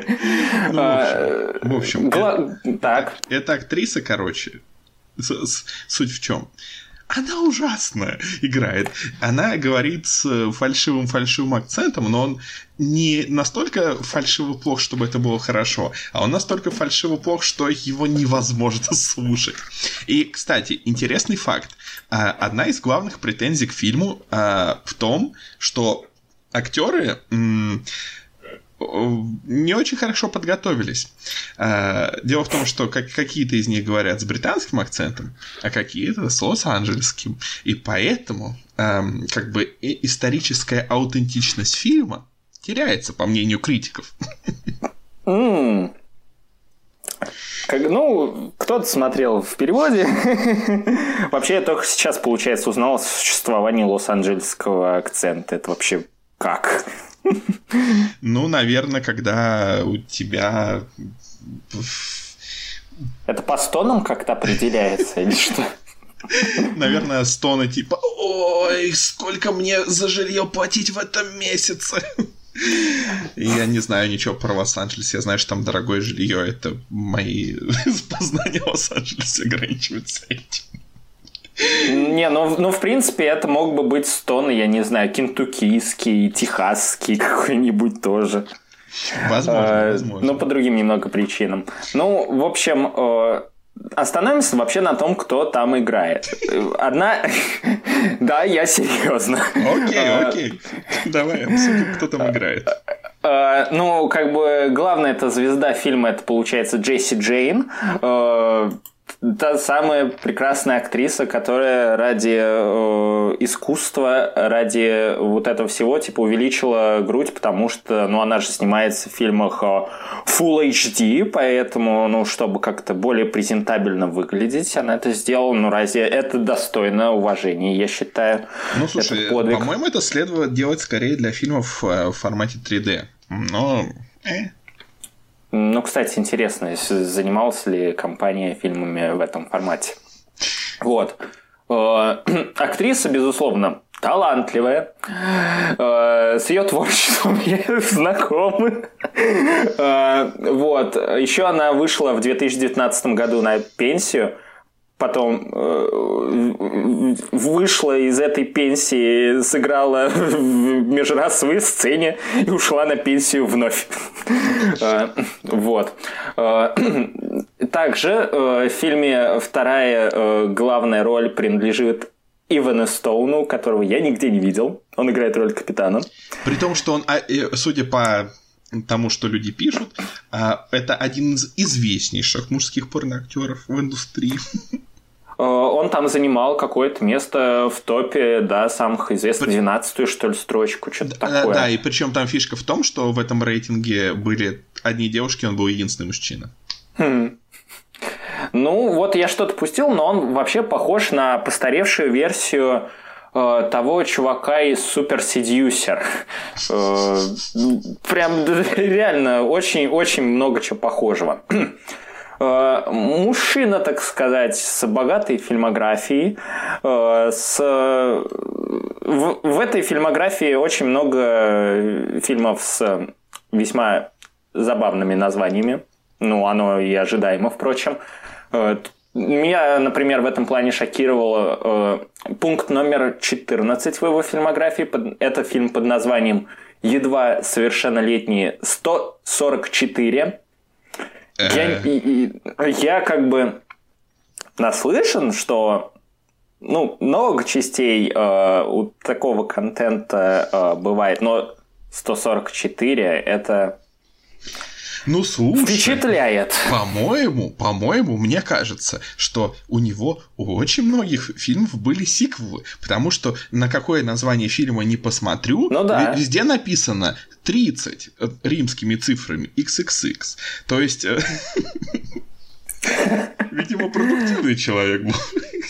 В общем, так. Эта актриса, короче, суть в чем? Она ужасно играет. Она говорит с фальшивым акцентом, но он не настолько фальшиво плох, чтобы это было хорошо, а он настолько фальшиво плох, что его невозможно слушать. И, кстати, интересный факт. Одна из главных претензий к фильму в том, что актеры не очень хорошо подготовились. Дело в том, что какие-то из них говорят с британским акцентом, а какие-то с лос-анджелесским. И поэтому как бы историческая аутентичность фильма теряется, по мнению критиков. Кто-то смотрел в переводе. Вообще, я только сейчас, получается, узнал о существовании лос-анджелесского акцента. Это вообще как? Наверное, когда у тебя... Это по стонам как-то определяется или что? Наверное, стоны типа «Ой, сколько мне за жилье платить в этом месяце?» Я не знаю ничего про Лос-Анджелес. Я знаю, что там дорогое жилье. Это мои познания о Лос-Анджелесе ограничиваются этим. В принципе, это мог бы быть стон, я не знаю, кентуккийский, техасский какой-нибудь тоже. Возможно. Но по другим немного причинам. В общем, остановимся вообще на том, кто там играет. Да, я серьезно. Окей. Давай обсудим, кто там играет. Главная эта звезда фильма, это, получается, Джесси Джейн. Та самая прекрасная актриса, которая ради искусства, ради вот этого всего, увеличила грудь, потому что, она же снимается в фильмах Full HD, поэтому, чтобы как-то более презентабельно выглядеть, она это сделала. Разве это достойно уважения, я считаю. Слушай, по-моему, это следует делать скорее для фильмов в формате 3D. Кстати, интересно, занималась ли компания фильмами в этом формате. Актриса, безусловно, талантливая. С ее творчеством я знакомы. Еще она вышла в 2019 году на пенсию. Потом вышла из этой пенсии, сыграла в межрасовой сцене и ушла на пенсию вновь. Также в фильме вторая главная роль принадлежит Ивану Стоуну, которого я нигде не видел. Он играет роль капитана. При том, что он, судя по тому, что люди пишут, это один из известнейших мужских порноактеров в индустрии. Он там занимал какое-то место в топе, самых известных, 12-ю, что ли, строчку, что-то такое. Да, и причем там фишка в том, что в этом рейтинге были одни девушки, он был единственный мужчина. Я что-то пустил, но он вообще похож на постаревшую версию того чувака из Super Seducer. Прям реально очень много чего похожего. Мужчина, так сказать, с богатой фильмографией. В этой фильмографии очень много фильмов с весьма забавными названиями. Оно и ожидаемо, впрочем. Меня, например, в этом плане шокировало пункт номер 14 в его фильмографии. Это фильм под названием «Едва совершеннолетние 144». Я как бы наслышан, что много частей у такого контента бывает, но 144 это... Ну, слушай, впечатляет. По-моему, мне кажется, что у него у очень многих фильмов были сиквелы, потому что на какое название фильма не посмотрю, ну, да. Везде написано 30 римскими цифрами XXX. То есть, видимо, продуктивный человек был.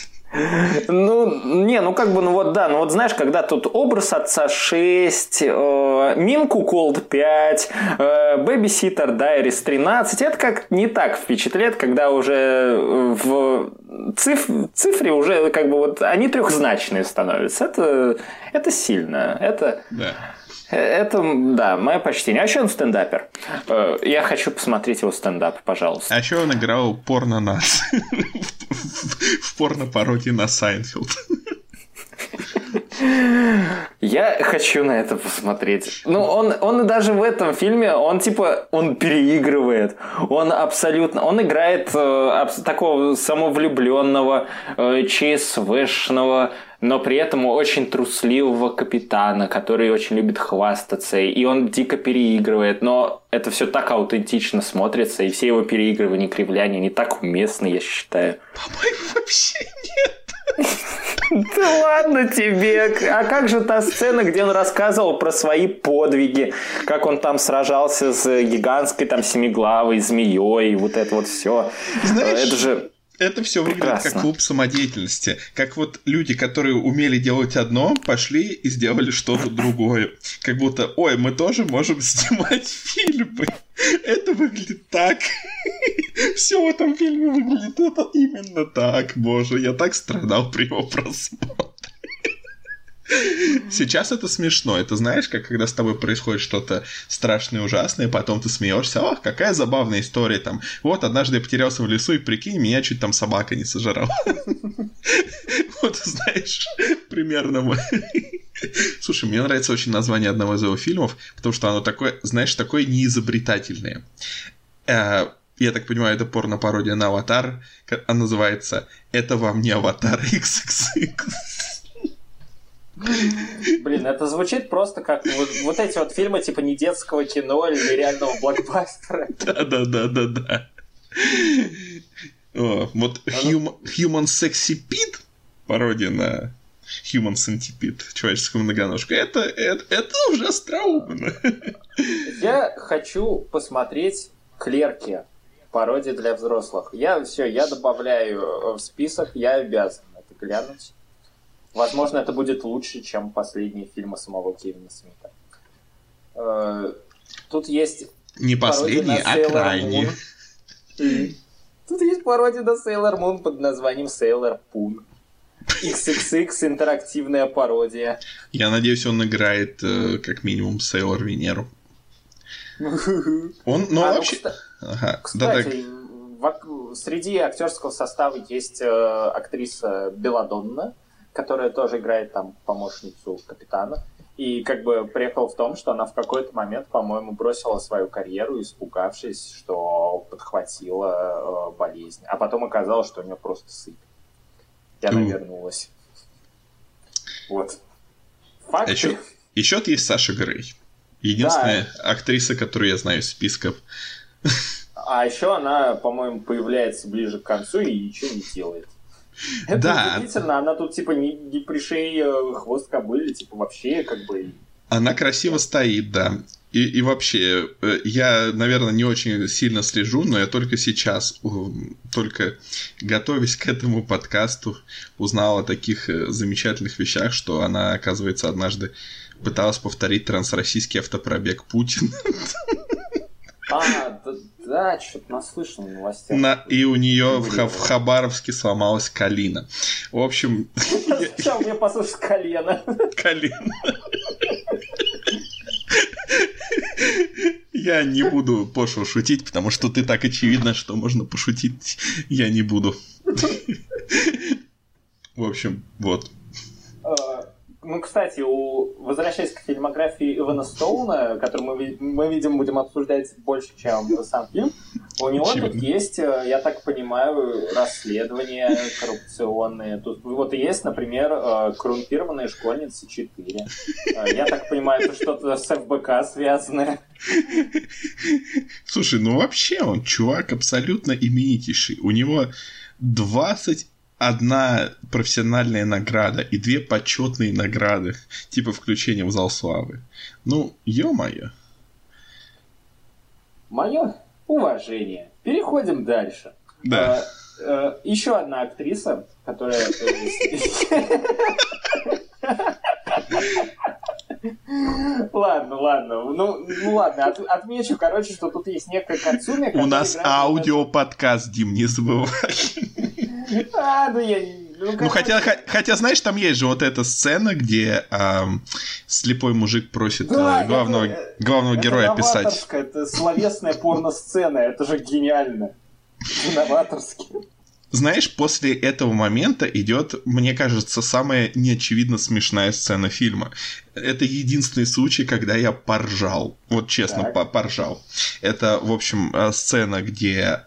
Знаешь, когда тут образ отца 6, Минку Колд 5, Бэбиситер Дайрис 13, это как не так впечатляет, когда уже в цифре уже как бы вот они трехзначные становятся. Это сильно. Это, да, мое почтение. А еще он стендапер. Я хочу посмотреть его стендап, пожалуйста. А еще он играл порно-нас в порно-пародии на Сайнфилд. Я хочу на это посмотреть. Ну, он и даже в этом фильме, он переигрывает. Он играет такого самовлюбленного, ЧСВшного, но при этом очень трусливого капитана, который очень любит хвастаться, и он дико переигрывает, но это все так аутентично смотрится, и все его переигрывания, кривляния, не так уместны, я считаю. По-моему, вообще нет. Да ладно тебе! А как же та сцена, где он рассказывал про свои подвиги, как он там сражался с гигантской там семиглавой змеей, вот это вот все. Знаешь, это же... Это все выглядит как клуб самодеятельности. Как вот люди, которые умели делать одно, пошли и сделали что-то другое. Как будто, ой, мы тоже можем снимать фильмы. Это выглядит так. Все в этом фильме выглядит именно так. Боже, я так страдал при его просмотре. Сейчас это смешно. Это знаешь, как когда с тобой происходит что-то страшное и ужасное, потом ты смеешься. Ох, какая забавная история там. Вот, однажды я потерялся в лесу, и прикинь, меня чуть там собака не сожрала. Вот, знаешь, примерно. Слушай, мне нравится очень название одного из его фильмов, потому что оно такое, знаешь, такое неизобретательное. Я так понимаю, это порно-пародия на «Аватар». Она называется «Это вам не «Аватар XXX». Блин, это звучит просто как вот эти вот фильмы типа не детского кино или реального блокбастера. Да. Вот Human Sexipede, пародия на Human Centipede, человеческую многоножку, это уже остроумно. Я хочу посмотреть «Клерки», пародия для взрослых. Я добавляю в список, я обязан это глянуть. Возможно, это будет лучше, чем последние фильмы самого Кевина Смита. Тут есть... Не последние, а крайние. Тут есть пародия на Sailor Moon под названием Sailor Poon. XXX интерактивная пародия. Я надеюсь, он играет как минимум Sailor Венеру. Кстати, среди актерского состава есть актриса Беладонна, которая тоже играет там помощницу капитана. И как бы прикол в том, что она в какой-то момент, по-моему, бросила свою карьеру, испугавшись, что подхватила болезнь. А потом оказалось, что у нее просто сыпь. И она вернулась. Вот. Факты. Еще есть Саша Грей. Единственная актриса, которую я знаю из списков. А еще она, по-моему, появляется ближе к концу и ничего не делает. Это удивительно, она тут типа не при шее хвост кобыли, типа вообще как бы... Она красиво стоит, да. И вообще, я, наверное, не очень сильно слежу, но я только сейчас, только готовясь к этому подкасту, узнал о таких замечательных вещах, что она, оказывается, однажды пыталась повторить трансроссийский автопробег Путина. Да, что-то наслышан в новостях. И у нее в Хабаровске сломалась колено. В общем... Сначала мне послушать колено. Колено. Я не буду пошло шутить, потому что ты так очевидно, что можно пошутить. Я не буду. В общем, вот. Ну, кстати, возвращаясь к фильмографии Ивана Стоуна, которую мы, видимо, будем обсуждать больше, чем сам фильм, У него тут есть, я так понимаю, расследования коррупционные. Тут вот есть, например, «Коррумпированные школьницы 4». Я так понимаю, это что-то с ФБК связанное. Слушай, ну вообще он чувак абсолютно именитейший. У него 21 профессиональная награда и 2 почетные награды, типа включения в зал славы. Ну, ё-моё. Мое уважение. Переходим дальше. Да. Еще одна актриса, которая... Ладно. Ну ладно, отмечу, короче, что тут есть некая Кацуми. У нас аудиоподкаст, Дим, не забывай. Хотя, знаешь, там есть же вот эта сцена, где слепой мужик просит главного героя писать. Это словесная порно-сцена, это же гениально. Новаторски. Знаешь, после этого момента идет, мне кажется, самая неочевидно смешная сцена фильма. Это единственный случай, когда я поржал. Вот честно, поржал. Это, в общем, сцена, где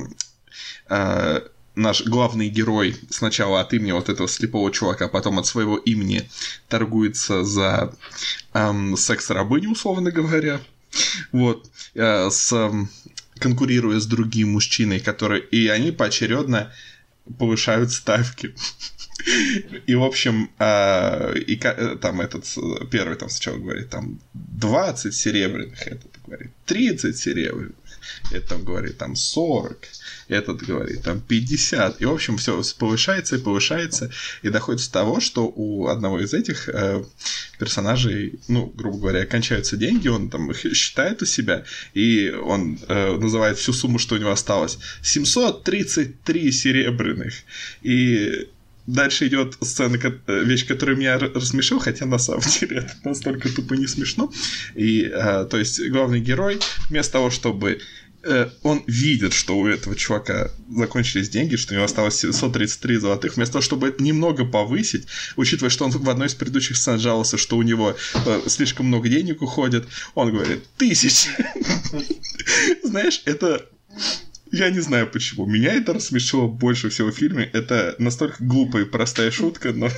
наш главный герой сначала от имени вот этого слепого чувака, а потом от своего имени торгуется за секс-рабыню, условно говоря. Вот. Конкурируя с другим мужчиной, и они поочередно повышают ставки. И, в общем, там этот первый там сначала говорит, там 20 серебряных, этот говорит 30 серебряных, этот там говорит там 40, этот говорит там 50. И, в общем, все повышается и повышается, и доходит до того, что у одного из этих персонажей, ну, грубо говоря, кончаются деньги, он там их считает у себя, и он называет всю сумму, что у него осталось, 733 серебряных. И дальше идет сцена, вещь, которая меня рассмешила, хотя на самом деле это настолько тупо не смешно. И, то есть, главный герой, вместо того, чтобы он видит, что у этого чувака закончились деньги, что у него осталось 733 золотых, вместо того, чтобы немного повысить, учитывая, что он в одной из предыдущих сцен жаловался, что у него слишком много денег уходит, он говорит 1000. Знаешь, это... Я не знаю почему. Меня это рассмешило больше всего в фильме. Это настолько глупая и простая шутка, но...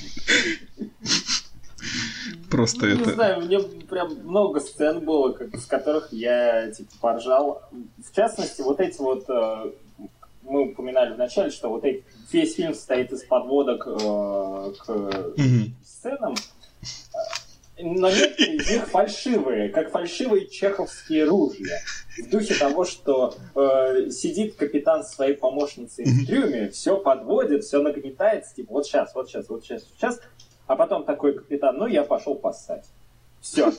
Просто это... Не знаю, мне прям много сцен было, с которых я, типа, поржал. В частности, вот эти вот... Мы упоминали вначале, что вот весь фильм состоит из подводок к сценам. Но некоторые из них фальшивые, как фальшивые чеховские ружья. В духе того, что сидит капитан со своей помощницей в трюме, все подводит, все нагнетается, типа вот сейчас. А потом такой капитан, ну я пошел поссать. Все.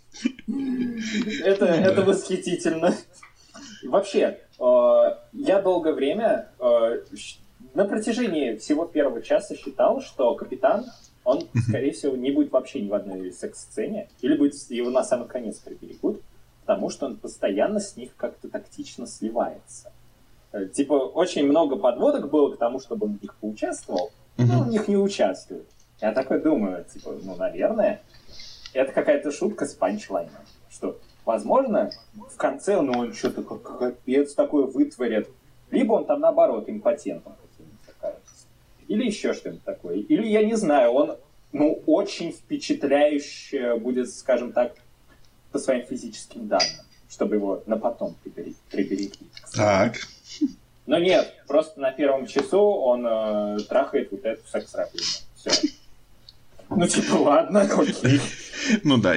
Это восхитительно. Вообще, я долгое время на протяжении всего первого часа считал, что капитан, он, скорее всего, не будет вообще ни в одной секс-сцене, или будет его на самый конец приберегут, потому что он постоянно с них как-то тактично сливается. Типа, очень много подводок было к тому, чтобы он в них поучаствовал, но он в них не участвует. Я такой думаю, типа, ну, наверное, это какая-то шутка с панчлайном, что, возможно, в конце, он что-то капец такое вытворит, либо он там, наоборот, импотентом каким-нибудь окажется, или еще что-нибудь такое, или, я не знаю, он, очень впечатляюще будет, скажем так, по своим физическим данным, чтобы его на потом приберегли. Так. Но нет, просто на первом часу он трахает вот эту секс-рабыню. Все. Типа, ладно, окей. Ну да,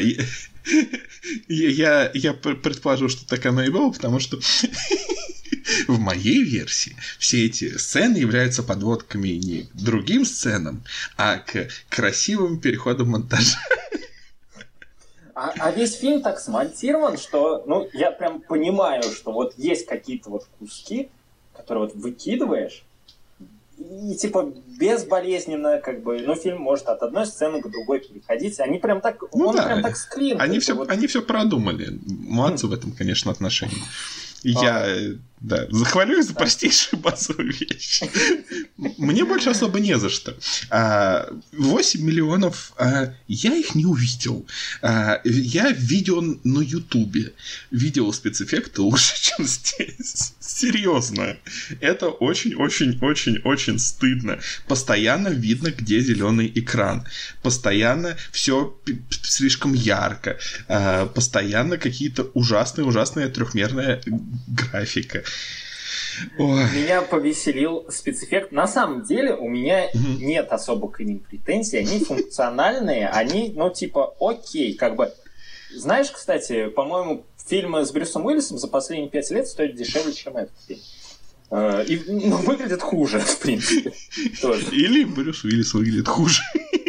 я предположу, что так оно и было, потому что в моей версии все эти сцены являются подводками не к другим сценам, а к красивым переходам монтажа. А весь фильм так смонтирован, что, я прям понимаю, что вот есть какие-то вот куски, которые вот выкидываешь, и типа безболезненно, фильм может от одной сцены к другой переходить. Они прям так, прям так склеен. Они все продумали. Молодцы в этом, конечно, отношении. Да, захвалю их за простейшую базовую вещь. Мне больше особо не за что. 8 миллионов, я их не увидел. Я видел на Ютубе. Видел спецэффекты лучше, чем здесь. Серьезно. Это очень-очень-очень-очень стыдно. Постоянно видно, где зеленый экран. Постоянно все слишком ярко. Постоянно какие-то ужасные трехмерная графика. Ой. Меня повеселил спецэффект. На самом деле у меня нет особо к ним претензий. Они функциональные, они, окей, как бы... Знаешь, кстати, по-моему, фильмы с Брюсом Уиллисом за последние 5 лет стоят дешевле, чем этот фильм. И выглядит хуже, в принципе. Тоже. Или Брюс Уиллис выглядит хуже.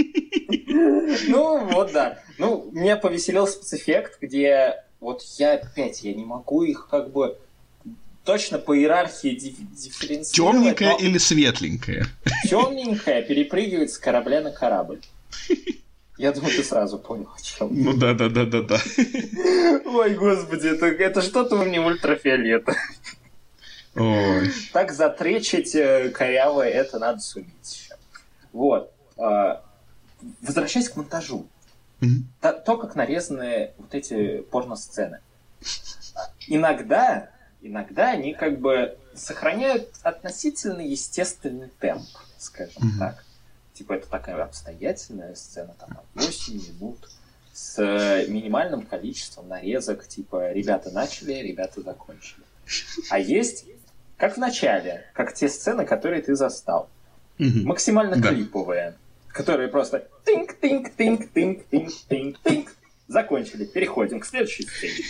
Да. Меня повеселил спецэффект, где я не могу их как бы точно по иерархии дифференцировать. Темненькая или светленькая? Темненькая перепрыгивает с корабля на корабль. Я думаю, ты сразу понял, о чем. Да. Ой, господи, это что-то уровня ультрафиолета. Ой. Так затречить корявое это надо суметь еще. Вот. Возвращаясь к монтажу. То, как нарезаны вот эти порно-сцены. Иногда они как бы сохраняют относительно естественный темп, скажем так. Типа это такая обстоятельная сцена, там, 8 минут, с минимальным количеством нарезок, типа ребята начали, ребята закончили. А есть, как в начале, как те сцены, которые ты застал. Максимально клиповые, которые просто тинк-тинк-тинк-тинк-тинк-тинк-тинк. Закончили, переходим к следующей сцене.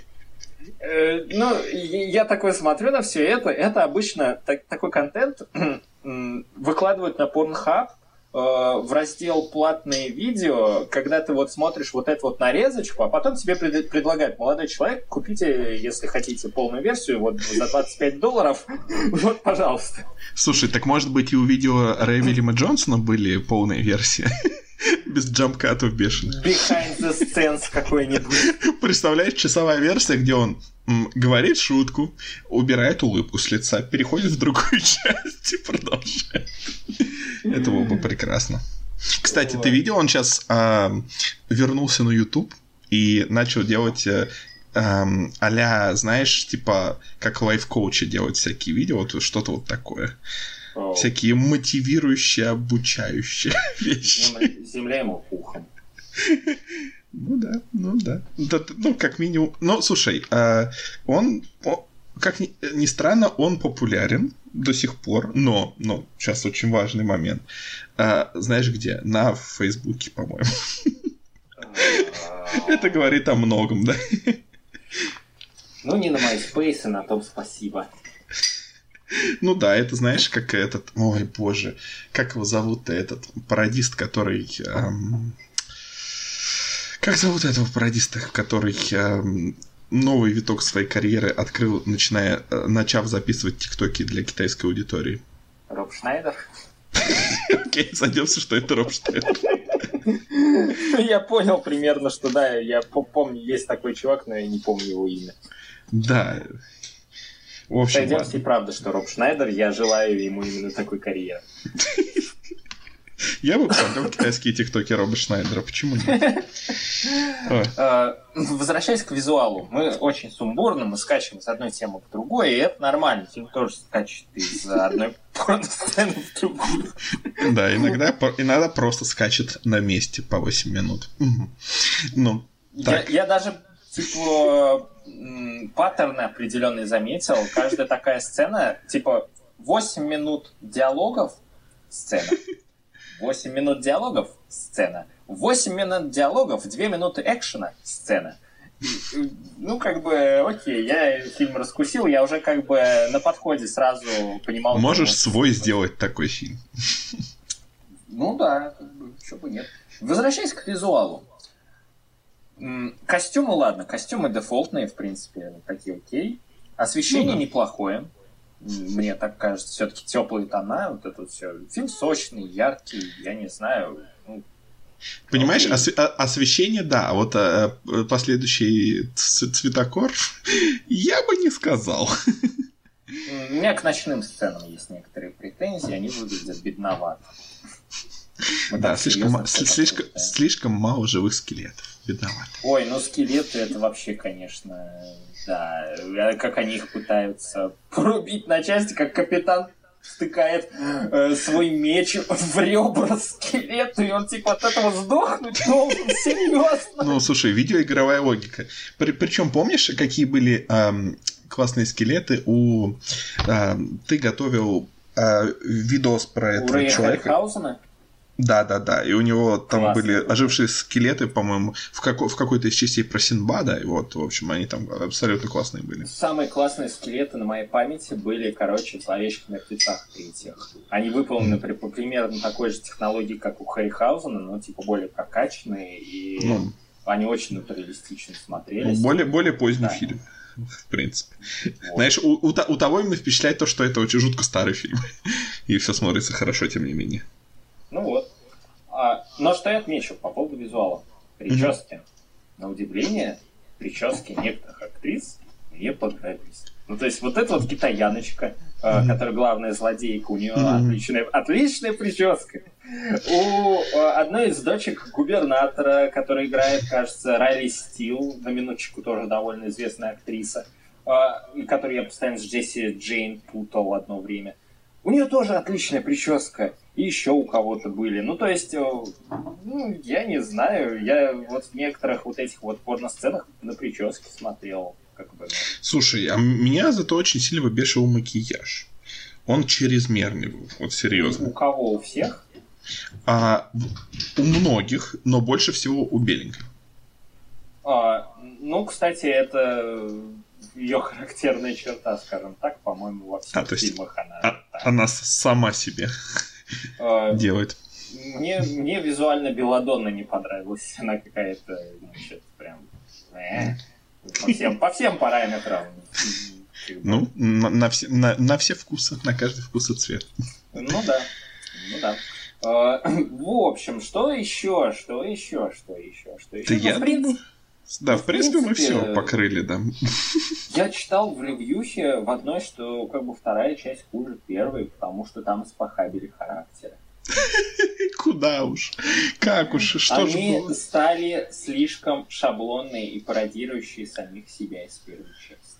Я такой смотрю на все это. Это обычно такой контент выкладывают на Pornhub в раздел «Платные видео», когда ты смотришь эту нарезочку, а потом тебе предлагают: молодой человек, купите, если хотите, полную версию, за $25, пожалуйста. Слушай, так может быть и у видео Рэя Вильяма Джонсона были полные версии? Без джампкатов бешеных. Behind the scenes какой-нибудь. Представляешь, часовая версия, где он говорит шутку, убирает улыбку с лица, переходит в другую часть и продолжает. Это было бы прекрасно. Кстати, ты видел, он сейчас вернулся на YouTube и начал делать а-ля, знаешь, типа, как лайф-коучи делать всякие видео, что-то такое. Всякие мотивирующие, обучающие вещи. Земля ему пухом. Ну да. Как минимум. Но, слушай, он, как ни странно, он популярен до сих пор, но сейчас очень важный момент. Знаешь где? На Фейсбуке, по-моему. Это говорит о многом, да? Не на MySpace, на том спасибо. Ну да, это знаешь, как этот... Ой, боже, как его зовут-то, этот пародист, который... Как зовут этого пародиста, который новый виток своей карьеры открыл, начав записывать тиктоки для китайской аудитории? Роб Шнайдер? Окей, сойдемся, что это Роб Шнайдер. Я понял примерно, что да, я помню, есть такой чувак, но я не помню его имя. Да. В общем, сойдемся и правда, что Роб Шнайдер, я желаю ему именно такой карьеры. Я бы посмотрел китайские тиктоки Роба Шнайдера. Почему нет? Возвращаясь к визуалу. Мы очень сумбурно, мы скачем с одной темы в другую, и это нормально. Фильм тоже скачет из одной порно-сцены в другую. Да, иногда просто скачет на месте по 8 минут. Я даже паттерны определенные заметил. Каждая такая сцена, 8 минут диалогов — сцена. 8 минут диалогов — сцена. 8 минут диалогов, 2 минуты экшена — сцена. Окей, я фильм раскусил, я уже на подходе сразу понимал... Можешь свой сделать такой фильм. Да, чего бы нет. Возвращаясь к визуалу. Костюмы, ладно, костюмы дефолтные, в принципе, такие окей. Освещение неплохое. Мне так кажется, все-таки теплые тона, это все. Фильм сочный, яркий, я не знаю. Понимаешь, освещение, да, последующий цветокор я бы не сказал. У меня к ночным сценам есть некоторые претензии, они выглядят бедновато. Да, слишком мало живых скелетов. Бедновато. Ой, ну скелеты это вообще, конечно, да. Как они их пытаются порубить на части, как капитан втыкает свой меч в ребра скелету, и он типа от этого сдохнуть должен, серьезно. Ну, слушай, видеоигровая логика. Причем помнишь, какие были классные скелеты ты готовил видос про этого человека? Хаусена? Да. И у него там Классно. были ожившие скелеты, по-моему, в какой-то из частей про Синдбада. И вот, в общем, они там абсолютно классные были. Самые классные скелеты на моей памяти были, в «Зловещих мертвецах» третьих. Они выполнены по примерно такой же технологии, как у Харрихаузена, но типа более прокачанные, и они очень натуралистично смотрелись. Более поздний фильм. В принципе. Вот. Знаешь, у того именно впечатляет то, что это очень жутко старый фильм. И все смотрится хорошо, тем не менее. Ну вот. Но что я отмечу по поводу визуала? Прически. На удивление, прически некоторых актрис мне понравились. Ну, то есть, вот эта вот китаяночка, которая главная злодейка, у нее отличная прическа. У одной из дочек губернатора, которая играет, кажется, Райли Стил, на минуточку тоже довольно известная актриса, которую я постоянно с Джесси Джейн путал одно время. У нее тоже отличная прическа. И еще у кого-то были. Ну, то есть, я не знаю. Я вот в некоторых вот этих вот порно-сценах на прическе смотрел. Слушай, а меня зато очень сильно выбешивал макияж. Он чрезмерный был, вот серьезно. У кого? У всех? У многих, но больше всего у беленькой. Ну, кстати, это ее характерная черта, скажем так, по-моему, во всех фильмах она сама себе делает. Мне визуально Белладонна не понравилась. Она какая-то, значит, прям... По всем параметрам. Ну, на все вкусы, на каждый вкус и цвет. Ну да. В общем, что еще? Да, в принципе, мы все покрыли, да. Я читал в ревьюхе в одной, что как бы вторая часть хуже первой, потому что там спохабили характеры. Куда уж? Как уж? Что же было? Они стали слишком шаблонные и пародирующие самих себя из первой части.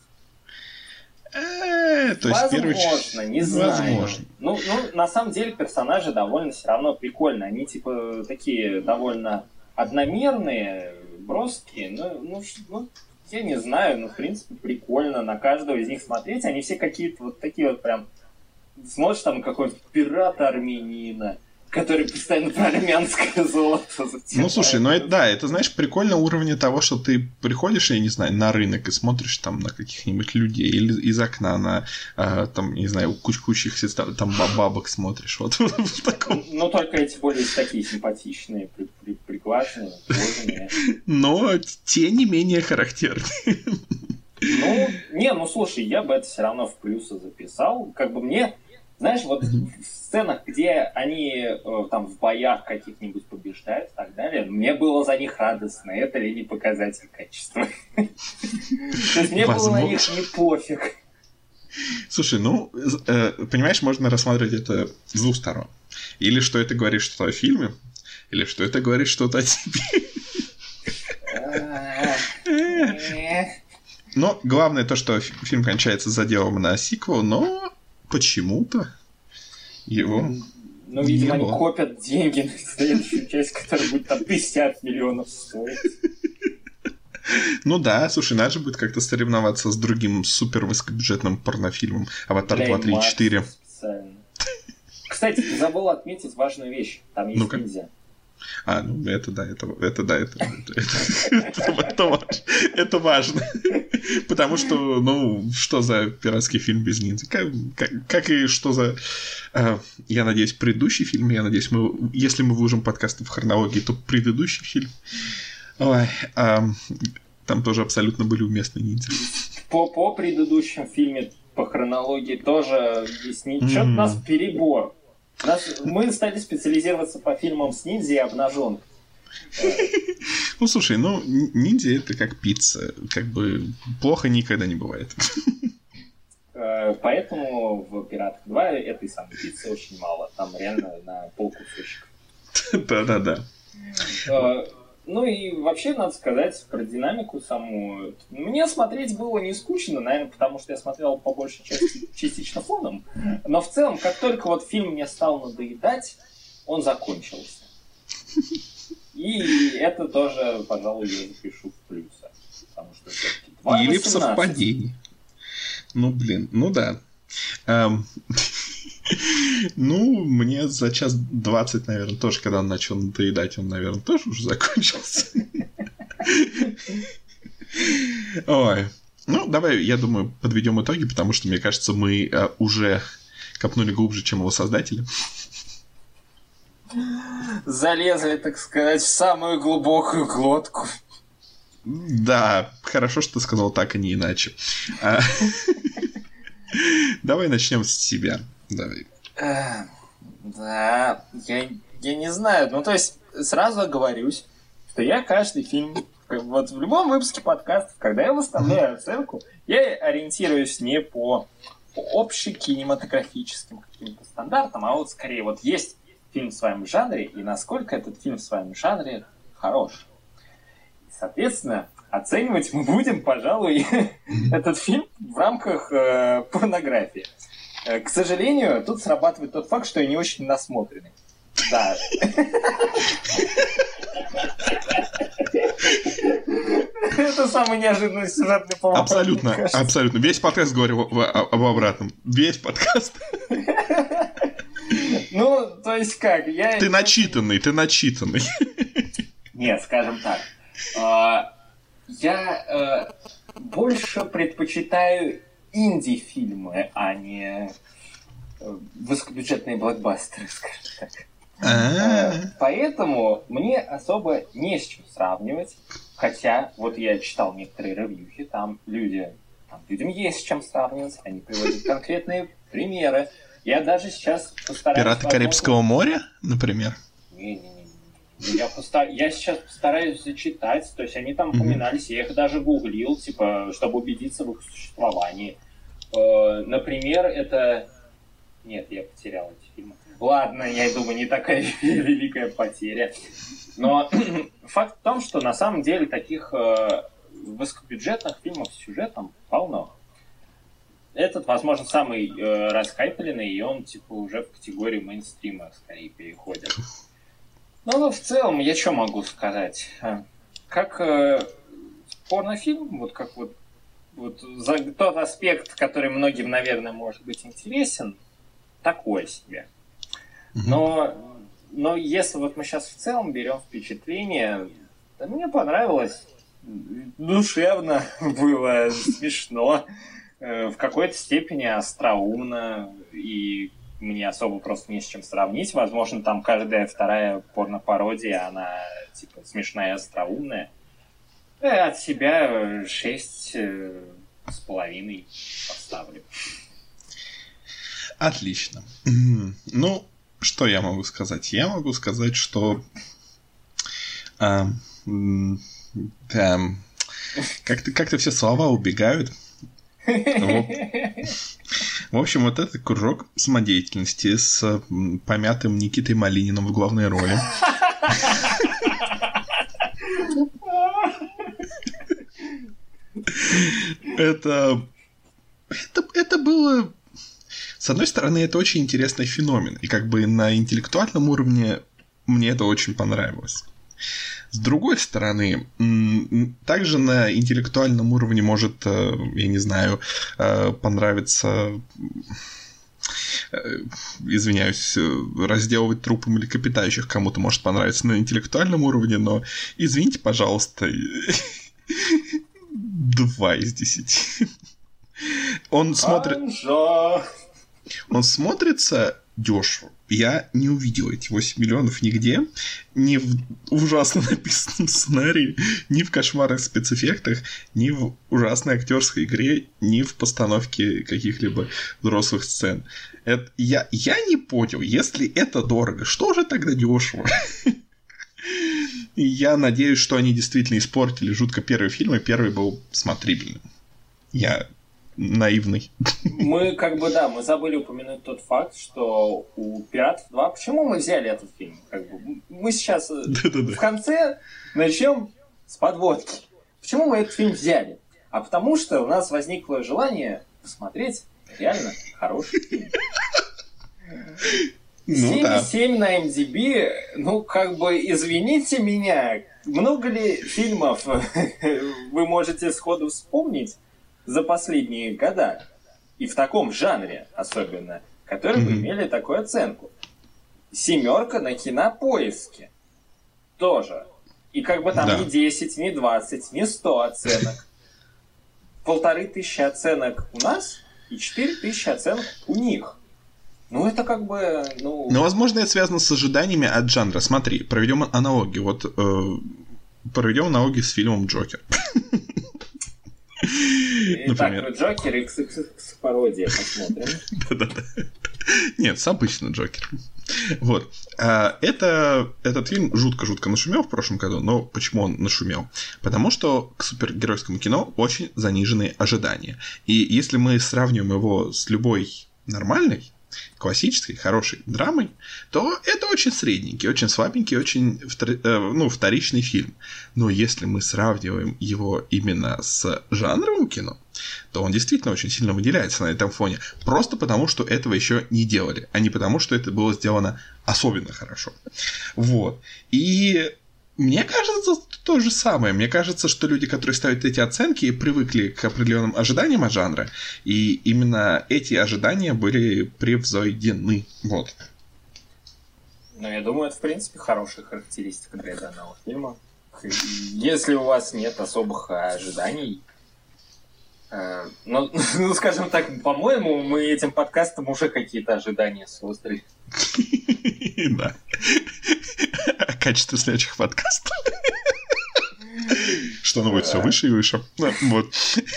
То есть возможно, не знаю. Возможно. Ну, на самом деле персонажи довольно все равно прикольные. Они типа такие довольно одномерные, броские. Ну, я не знаю, но в принципе прикольно на каждого из них смотреть. Они все какие-то вот такие вот прям... Смотришь там какой-то пирата армянина, который постоянно про армянское золото затевает. Ну, слушай, это, знаешь, прикольно уровня того, что ты приходишь, я не знаю, на рынок и смотришь там на каких-нибудь людей, или из окна на, там, не знаю, кучущихся там бабок смотришь, вот в таком. Ну, только эти более такие симпатичные, приглаженные, кожаные. Но те не менее характерные. Ну, слушай, я бы это все равно в плюсы записал. Как бы мне, знаешь, вот в сценах, где они там в боях каких-нибудь побеждают и так далее, мне было за них радостно. Это ли не показатель качества? То есть мне было на них не пофиг. Слушай, понимаешь, можно рассматривать это с двух сторон. Или что это говорит что-то о фильме, или что это говорит что-то о тебе. Но главное то, что фильм кончается заделом на сиквел, но почему-то его... Ну, видимо, они копят деньги на следующую часть, которая будет там 50 миллионов стоить. Ну да, слушай, надо же будет как-то соревноваться с другим супер высокобюджетным порнофильм «Аватар 2, 3, 4». Кстати, ты забыл отметить важную вещь. Там есть ниндзя. Это важно. Потому что, что за пиратский фильм без ниндзя? Как и что за... Я надеюсь, предыдущий фильм, если мы выложим подкасты в хронологии, то предыдущий фильм. Там тоже абсолютно были уместны ниндзя. По предыдущему фильме, по хронологии, тоже что-то у нас перебор. Мы стали специализироваться по фильмам с ниндзя и обнаженкой. Ну, слушай, ниндзя — это как пицца. Как бы плохо никогда не бывает. Поэтому в «Пиратах 2» этой самой пиццы очень мало. Там реально на полкусочка. Да-да-да. Ну и вообще, надо сказать, про динамику саму. Мне смотреть было не скучно, наверное, потому что я смотрел по большей части частично фоном. Но в целом, как только вот фильм мне стал надоедать, он закончился. И это тоже, пожалуй, я запишу в плюсы. Потому что все-таки 2:18. Или в совпадении. Ну, блин, ну да. Ну, мне за 1:20, наверное, тоже, когда он начал надоедать, он, наверное, тоже уже закончился. Ой. Ну, давай, я думаю, подведем итоги, потому что, мне кажется, мы уже копнули глубже, чем его создатели. Залезли, так сказать, в самую глубокую глотку. Да, хорошо, что ты сказал так, а не иначе. Давай начнем с себя. Давай. Да, я не знаю. Ну, то есть, сразу оговорюсь, что я каждый фильм, вот в любом выпуске подкаста, когда я выставляю оценку, я ориентируюсь не по общекинематографическим каким-то стандартам, а вот скорее вот есть фильм в своем жанре, и насколько этот фильм в своем жанре хорош. И, соответственно, оценивать мы будем, пожалуй, этот фильм в рамках порнографии. К сожалению, тут срабатывает тот факт, что я не очень насмотренный. Да. Это самый неожиданный сюжетный поворот. Абсолютно, абсолютно. Весь подкаст говорил об обратном. Весь подкаст. Ну, то есть как? Ты начитанный. Нет, скажем так. Я больше предпочитаю инди-фильмы, а не высокобюджетные блокбастеры, скажем так. Поэтому мне особо не с чем сравнивать. Хотя, вот я читал некоторые ревьюхи, там людям есть с чем сравнивать, они приводят конкретные примеры. Я даже сейчас постараюсь... «Пираты Карибского моря», например? Не-не-не. Я сейчас постараюсь зачитать, то есть они там упоминались, я их даже гуглил, типа, чтобы убедиться в их существовании. Например, это... Нет, я потерял эти фильмы. Ладно, я думаю, не такая великая потеря. Но факт в том, что на самом деле таких высокобюджетных фильмов с сюжетом полно. Этот, возможно, самый расхайпленный, и он, типа, уже в категорию мейнстрима скорее переходит. Ну, в целом, я что могу сказать? Как порнофильм, вот как вот за тот аспект, который многим, наверное, может быть интересен, такое себе. Но если вот мы сейчас в целом берем впечатление, то мне понравилось, душевно было, смешно, в какой-то степени остроумно, и мне особо просто не с чем сравнить. Возможно, там каждая вторая порно-пародия, она типа смешная и остроумная. От себя 6,5 поставлю. Отлично. Ну, что я могу сказать? Я могу сказать, что... Как-то все слова убегают. В общем, вот это кружок самодеятельности с помятым Никитой Малининым в главной роли. Это было... С одной стороны, это очень интересный феномен. И как бы на интеллектуальном уровне мне это очень понравилось. С другой стороны, также на интеллектуальном уровне может, я не знаю, понравиться, извиняюсь, разделывать трупы млекопитающих кому-то может понравиться на интеллектуальном уровне, но извините, пожалуйста, 2 из 10. Он смотрится дешево. Я не увидел эти 8 миллионов нигде. Ни в ужасно написанном сценарии, ни в кошмарных спецэффектах, ни в ужасной актерской игре, ни в постановке каких-либо взрослых сцен. Я не понял, если это дорого, что же тогда дешево? Я надеюсь, что они действительно испортили жутко первый фильм, и первый был смотрибельным. Я наивный. Мы мы забыли упомянуть тот факт, что у «Пиратов 2». Почему мы взяли этот фильм? Мы сейчас в конце начнем с подводки. Почему мы этот фильм взяли? А потому что у нас возникло желание посмотреть реально хороший фильм. 7,7 на MDB, извините меня, много ли фильмов вы можете сходу вспомнить за последние года, и в таком жанре особенно, которые бы имели такую оценку? 7 на Кинопоиске тоже. И там не 10, не 20, не 100 оценок. 1500 оценок у нас и 4000 оценок у них. Возможно, это связано с ожиданиями от жанра. Смотри, проведем аналогию. Проведем аналогию с фильмом «Джокер». Например. Джокер XXX пародия посмотрим. Да-да-да. Нет, с обычным Джокером. Вот. Этот фильм жутко-жутко нашумел в прошлом году, но почему он нашумел? Потому что к супергеройскому кино очень заниженные ожидания. И если мы сравниваем его с любой нормальной, классической, хорошей драмой, то это очень средненький, очень слабенький, очень вторичный фильм. Но если мы сравниваем его именно с жанровым кино, то он действительно очень сильно выделяется на этом фоне. Просто потому, что этого еще не делали, а не потому, что это было сделано особенно хорошо. Вот. И мне кажется, то же самое. Мне кажется, что люди, которые ставят эти оценки, привыкли к определенным ожиданиям от жанра, и именно эти ожидания были превзойдены. Вот. Я думаю, это, в принципе, хорошая характеристика для данного фильма. Если у вас нет особых ожиданий, скажем так, по-моему, мы этим подкастом уже какие-то ожидания создали. Да. Качество следующих подкастов. Что оно будет все выше и выше. Вот.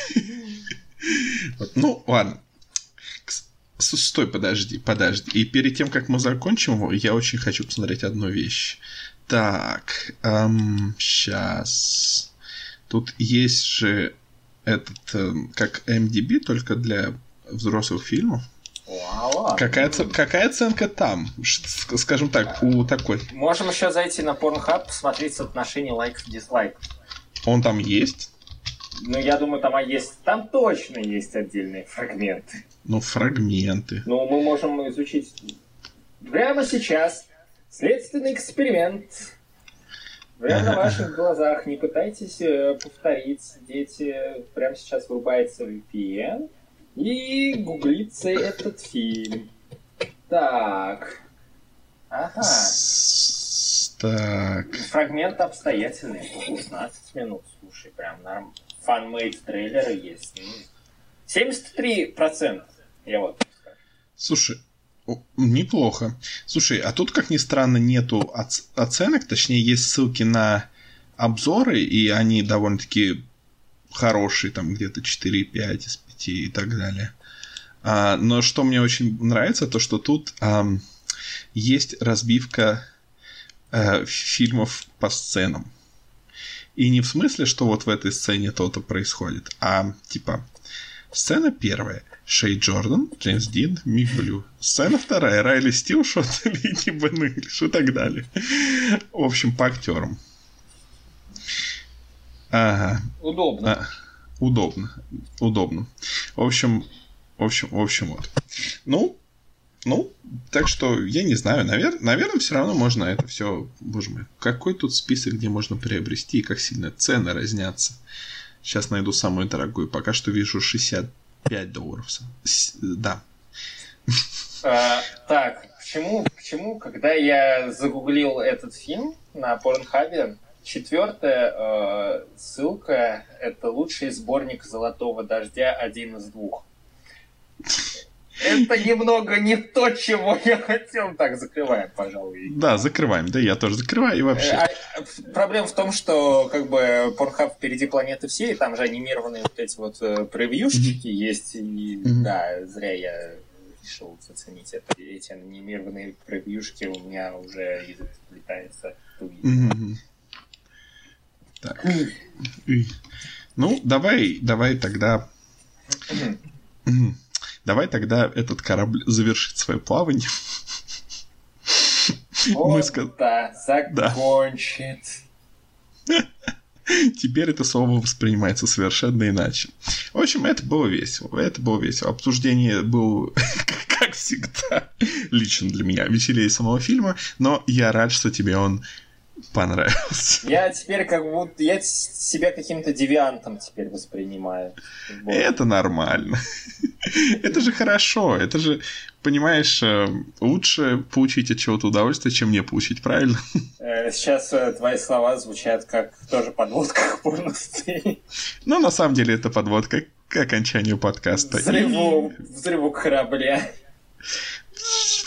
Ладно. Стой, подожди. И перед тем, как мы закончим его, я очень хочу посмотреть одну вещь. Так. Сейчас. Тут есть же этот, как MDB, только для взрослых фильмов. Какая оценка там? Скажем так, у такой. Можем еще зайти на Pornhub, посмотреть соотношение лайков и дизлайков. Он там есть? Я думаю, там есть. Там точно есть отдельные фрагменты. Фрагменты. Мы можем изучить прямо сейчас. Следственный эксперимент. Прямо на ваших глазах. Не пытайтесь повторить. Дети, прямо сейчас врубается VPN. И гуглится этот фильм. Так. Ага. Так. Фрагмент обстоятельный. 16 минут. Слушай, прям норм. Фан-мейд трейлеры есть. 73%. Я вот так скажу. Слушай, неплохо. Слушай, а тут, как ни странно, нету оценок. Точнее, есть ссылки на обзоры, и они довольно-таки хорошие. Там где-то 4,5 из 5 и так далее. Но что мне очень нравится, то что тут есть разбивка фильмов по сценам. И не в смысле, что вот в этой сцене то-то происходит, а типа сцена первая. Шей Джордан, Джеймс Дин, Мик Блю. Сцена вторая. Райли Стил, Шот Лини Бен Инглиш и так далее. В общем, по актерам. Ага. Удобно. Удобно. В общем, вот. Так что, я не знаю, наверное, все равно можно это все... Боже мой, какой тут список, где можно приобрести и как сильно цены разнятся. Сейчас найду самую дорогую. Пока что вижу $65. Да. Так, почему, когда я загуглил этот фильм на Порнхабе, 4-я ссылка — это лучший сборник «Золотого дождя» 1 из 2. Это немного не то, чего я хотел. Так, закрываем, пожалуй. Да, закрываем. Да, я тоже закрываю и вообще. Проблема в том, что Pornhub впереди планеты всей, и там же анимированные вот эти вот превьюшечки есть. И, да, зря я решил заценить это. Эти анимированные превьюшки у меня уже язык сплетается. Так. Давай тогда Давай тогда этот корабль завершит свое плавание. Да, закончит. Теперь это слово воспринимается совершенно иначе. В общем, это было весело. Обсуждение было, как всегда, лично для меня веселее самого фильма, но я рад, что тебе он понравился. Я теперь я себя каким-то девиантом теперь воспринимаю. Вот. Это нормально. Это же хорошо. Это же, понимаешь, лучше получить от чего-то удовольствие, чем не получить, правильно? Сейчас твои слова звучат как тоже подводка к порностей. Ну, на самом деле, это подводка к окончанию подкаста. Взрыву корабля.